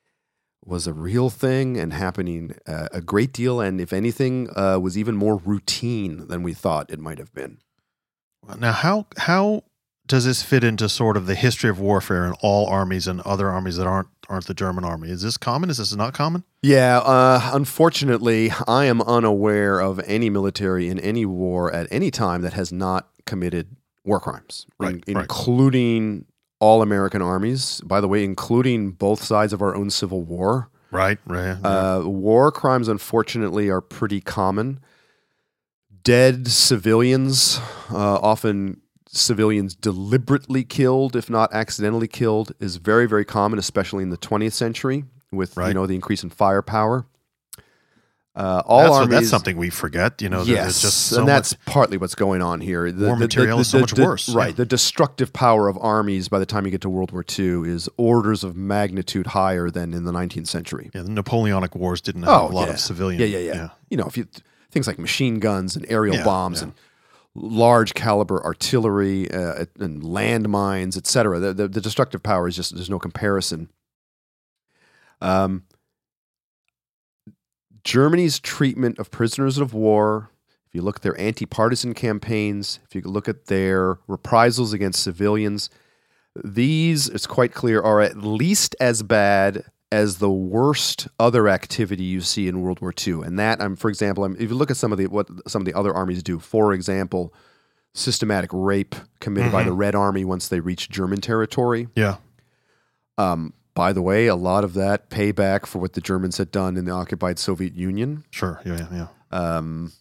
was a real thing and happening uh, a great deal, and if anything, uh, was even more routine than we thought it might have been.
Now, how how does this fit into sort of the history of warfare in all armies and other armies that aren't aren't the German army? Is this common? Is this not common?
Yeah, uh, unfortunately, I am unaware of any military in any war at any time that has not committed war crimes,
Right,
in-
right.
including all American armies, by the way, including both sides of our own Civil War.
Right, right.
Uh, war crimes, unfortunately, are pretty common. Dead civilians, uh, often civilians deliberately killed, if not accidentally killed, is very, very common, especially in the twentieth century with you
Right.
know the increase in firepower. Uh, all
that's,
armies,
that's something we forget. You know, that
yes,
it's just so
and that's
much,
partly what's going on here. The,
War material is so much worse,
Right,
yeah.
the destructive power of armies by the time you get to World War Two is orders of magnitude higher than in the nineteenth century.
yeah, the Napoleonic Wars didn't have
Oh,
a lot
yeah.
of civilian.
Yeah, yeah, yeah, You know, if you things like machine guns and aerial
Yeah,
bombs
yeah.
and large caliber artillery uh, and landmines, et cetera. The, the, the destructive power is just, there's no comparison. Um, Germany's treatment of prisoners of war, if you look at their anti-partisan campaigns, if you look at their reprisals against civilians, these, it's quite clear, are at least as bad as the worst other activity you see in World War Two. And that, um, for example, um, if you look at some of the what some of the other armies do, for example, systematic rape committed mm-hmm. by the Red Army once they reach German territory.
Yeah.
Um, by the way, a lot of that payback for what the Germans had done in the occupied Soviet Union.
Sure. Yeah. Yeah.
Um,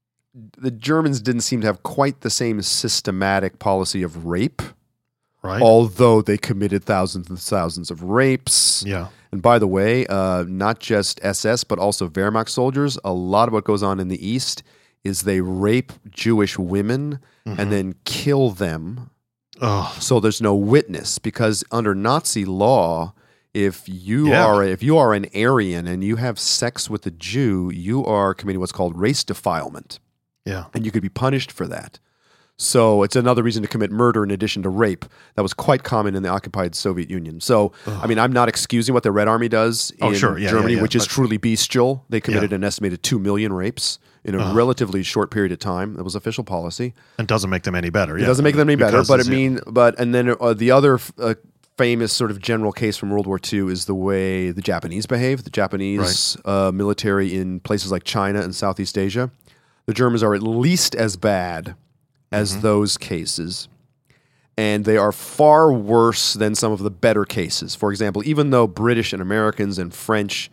the Germans didn't seem to have quite the same systematic policy of rape.
Right.
Although they committed thousands and thousands of rapes.
Yeah.
And by the way, uh, not just S S, but also Wehrmacht soldiers, a lot of what goes on in the East is they rape Jewish women mm-hmm. and then kill them.
Oh.
So there's no witness, because under Nazi law, if you
yeah.
are if you are an Aryan and you have sex with a Jew, you are committing what's called race defilement.
Yeah.
And you could be punished for that. So it's another reason to commit murder in addition to rape. That was quite common in the occupied Soviet Union. So, Ugh. I mean, I'm not excusing what the Red Army does in
oh, sure. yeah,
Germany,
yeah, yeah.
which is
but,
truly bestial. They committed
yeah.
an estimated two million rapes in a uh-huh. relatively short period of time. That was official policy.
And doesn't make them any better.
It
yeah.
doesn't make them any better,
because
but it
yeah.
mean, but and then uh, the other uh, famous sort of general case from World War Two is the way the Japanese behave. The Japanese right. uh, military in places like China and Southeast Asia. The Germans are at least as bad as mm-hmm. those cases, and they are far worse than some of the better cases. For example, even though British and Americans and French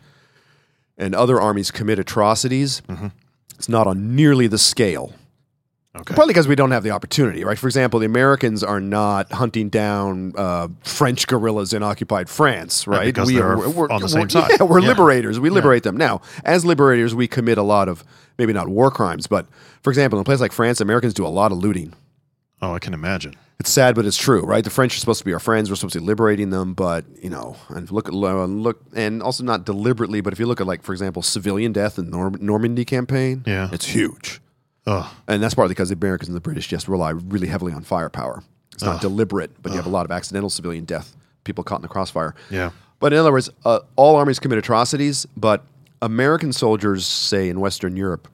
and other armies commit atrocities, mm-hmm. it's not on nearly the scale.
Okay.
Partly because we don't have the opportunity, right? For example, the Americans are not hunting down uh, French guerrillas in occupied France, right?
right because
we
they're
are we're,
on the
we're,
same side.
Yeah, we're
yeah.
liberators. We liberate
yeah.
them. Now, as liberators, we commit a lot of, maybe not war crimes, but for example, in a place like France, Americans do a lot of looting.
Oh, I can imagine.
It's sad, but it's true, right? The French are supposed to be our friends. We're supposed to be liberating them, but, you know, and look at look, and also not deliberately, but if you look at, like, for example, civilian death in the Norm- Normandy campaign,
yeah.
it's huge.
Ugh.
And that's partly because the Americans and the British just rely really heavily on firepower. It's not
Ugh.
deliberate, but
Ugh.
you have a lot of accidental civilian death, people caught in the crossfire.
Yeah.
But in other words, uh, all armies commit atrocities, but American soldiers, say in Western Europe,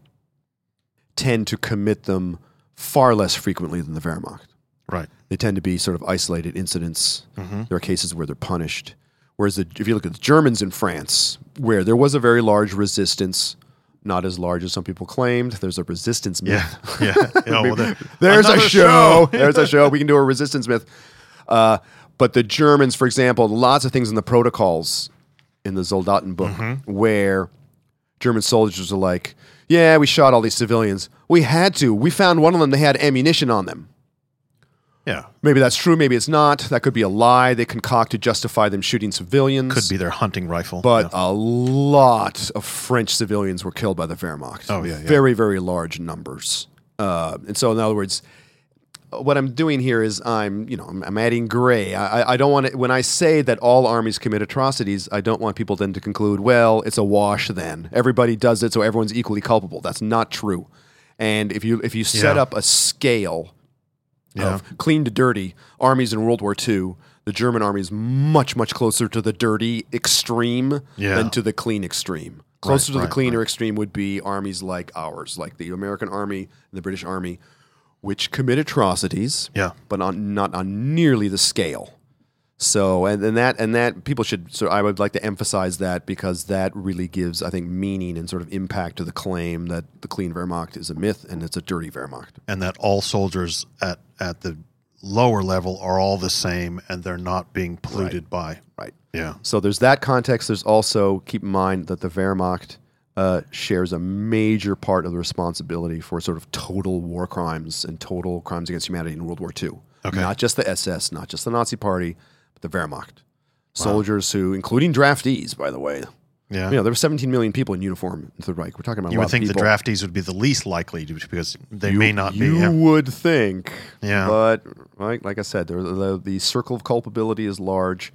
tend to commit them far less frequently than the Wehrmacht.
Right.
They tend to be sort of isolated incidents.
Mm-hmm.
There are cases where they're punished. Whereas the, if you look at the Germans in France, where there was a very large resistance, not as large as some people claimed. There's a resistance myth.
Yeah, yeah. You know, well, there,
There's a show.
show.
There's a show. We can do a resistance myth. Uh, but the Germans, for example, lots of things in the protocols in the Soldatenbuch mm-hmm. where German soldiers are like, yeah, we shot all these civilians. We had to. We found one of them, they had ammunition on them.
Yeah.
Maybe that's true, maybe it's not. That could be a lie they concoct to justify them shooting civilians.
Could be their hunting rifle.
But
yeah.
a lot of French civilians were killed by the Wehrmacht.
Oh, yeah, yeah.
Very, very large numbers. Uh, and so, in other words, what I'm doing here is I'm, you know, I'm, I'm adding gray. I, I don't want to, when I say that all armies commit atrocities, I don't want people then to conclude, well, it's a wash then. Everybody does it, so everyone's equally culpable. That's not true. And if you if you set
Yeah.
up a scale
Yeah.
of clean to dirty armies in World War Two, the German army is much, much closer to the dirty extreme
Yeah.
than to the clean extreme. Closer
Right,
to the
right,
cleaner
right.
extreme would be armies like ours, like the American army and the British army, which commit atrocities,
Yeah.
but on, not on nearly the scale. So, and, and that, and that people should, so I would like to emphasize that because that really gives, I think, meaning and sort of impact to the claim that the clean Wehrmacht is a myth and it's a dirty Wehrmacht.
And that all soldiers at, at the lower level are all the same and they're not being polluted by.
Right.
Yeah.
So there's that context. There's also, keep in mind that the Wehrmacht uh, shares a major part of the responsibility for sort of total war crimes and total crimes against humanity in World War Two.
Okay.
Not just the S S, not just the Nazi Party, but the Wehrmacht. Soldiers who, including draftees, by the way.
Yeah.
You know, there were seventeen million people in uniform in the Third Reich. We're talking about
You
a lot
would think
of
the
people.
draftees would be the least likely to, because they
You-
may not
you
be. Yeah.
would think.
Yeah.
But like, like I said, there, the, the circle of culpability is large.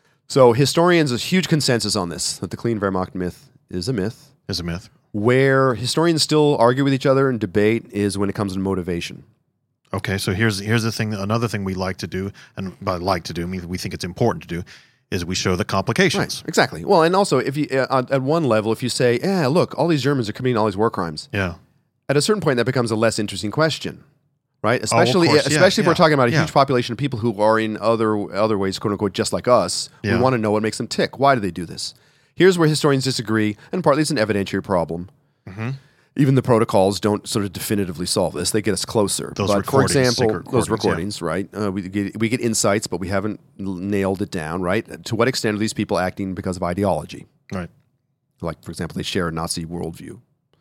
So historians, there's huge consensus on this, that the clean Wehrmacht myth is a myth.
Is a myth.
Where historians still argue with each other and debate is when it comes to motivation.
Okay, so here's here's the thing. Another thing we like to do, and by like to do, I mean we think it's important to do, is we show the complications.
Right, exactly. Well, and also, if you uh, at one level, if you say, "Yeah, look, all these Germans are committing all these war crimes,"
Yeah.
at a certain point, that becomes a less interesting question, right? Especially,
course, yeah,
especially if
yeah,
we're talking about a
yeah.
huge population of people who are in other other ways, quote unquote, just like us.
Yeah.
We want to know what makes them tick. Why do they do this? Here's where historians disagree, and partly it's an evidentiary problem.
Mm-hmm.
Even the protocols don't sort of definitively solve this. They get us closer.
Those
but for
recordings,
example,
secret
those
recordings,
recordings, right? Uh, we get we get insights, but we haven't l- nailed it down, right? To what extent are these people acting because of ideology?
Right.
Like, for example, they share a Nazi worldview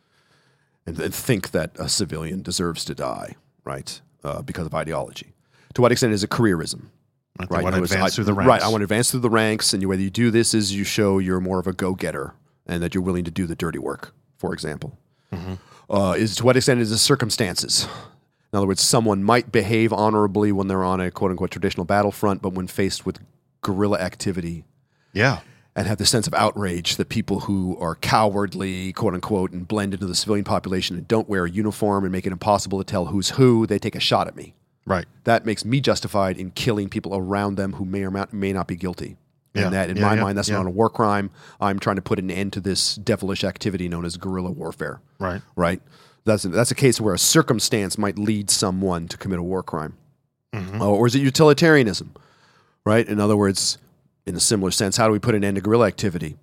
and, and think that a civilian deserves to die, right? Uh, because of ideology. To what extent is it careerism?
Right. They
Right.
want
In
to
other words,
advance
I-
through the ranks.
Right. I want to advance through the ranks, and you, whether you do this is you show you're more of a go-getter and that you're willing to do the dirty work, for example.
Mm-hmm.
Uh, is to what extent is the circumstances? In other words, someone might behave honorably when they're on a quote-unquote traditional battlefront, but when faced with guerrilla activity
Yeah.
and have the sense of outrage that people who are cowardly, quote-unquote, and blend into the civilian population and don't wear a uniform and make it impossible to tell who's who, they take a shot at me.
Right.
That makes me justified in killing people around them who may or ma- may not be guilty.
Yeah.
And that, in
Yeah,
my
yeah,
mind, that's
yeah.
not a war crime. I'm trying to put an end to this devilish activity known as guerrilla warfare.
Right.
Right? That's a, that's a case where a circumstance might lead someone to commit a war crime.
Mm-hmm.
Uh, or is it utilitarianism? Right? In other words, in a similar sense, how do we put an end to guerrilla activity?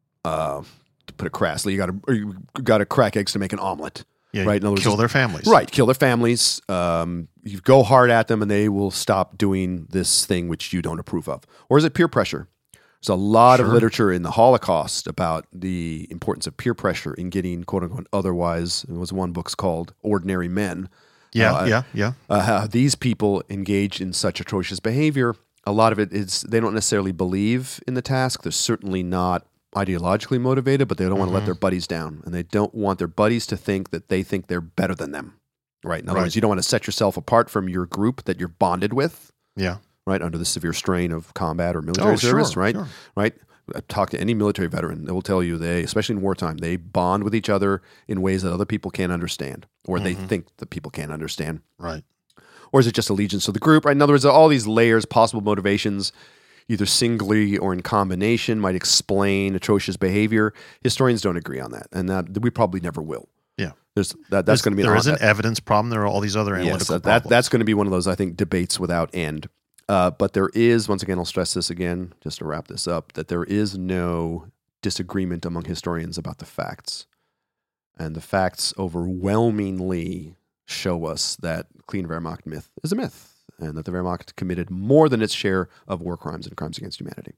Uh, to put it crassly, you got to you got to crack eggs to make an omelet.
Yeah.
Right? In other words,
Kill their families.
Right, kill their families. Um, you go hard at them, and they will stop doing this thing which you don't approve of. Or is it peer pressure? There's a lot
Sure.
of literature in the Holocaust about the importance of peer pressure in getting quote unquote otherwise. There was one book's called Ordinary Men.
Yeah.
Uh,
yeah. Yeah.
Uh, how these people engage in such atrocious behavior. A lot of it is they don't necessarily believe in the task. They're certainly not ideologically motivated, but they don't want to let their buddies down, and they don't want their buddies to think that they think they're better than them. Right. In other
Right.
words, you don't want to set yourself apart from your group that you're bonded with.
Yeah.
Right, under the severe strain of combat or military
Oh, sure,
service, right?
sure.
Right. Talk to any military veteran; they will tell you they, especially in wartime, they bond with each other in ways that other people can't understand, or they
Mm-hmm.
think that people can't understand.
Right.
Or is it just allegiance to the group? Right. In other words, all these layers, possible motivations, either singly or in combination, might explain atrocious behavior. Historians don't agree on that, and that we probably never will.
Yeah.
There's that. That's going to be an
There
on-
is an evidence problem. There are all these other
Yes,
analytical
that,
problems.
that's going to be one of those, I think, debates without end. Uh, but there is, once again, I'll stress this again, just to wrap this up, that there is no disagreement among historians about the facts. And the facts overwhelmingly show us that clean Wehrmacht myth is a myth, and that the Wehrmacht committed more than its share of war crimes and crimes against humanity.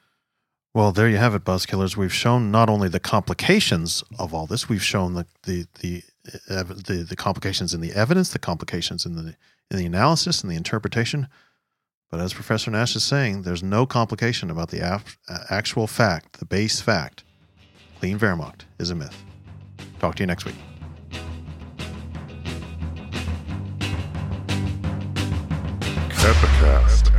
Well, there you have it, Buzzkillers. We've shown not only the complications of all this, we've shown the the the uh, the, the complications in the evidence, the complications in the in the analysis and the interpretation. But as Professor Nash is saying, there's no complication about the af- actual fact, the base fact. Clean Wehrmacht is a myth. Talk to you next week.
Capacast.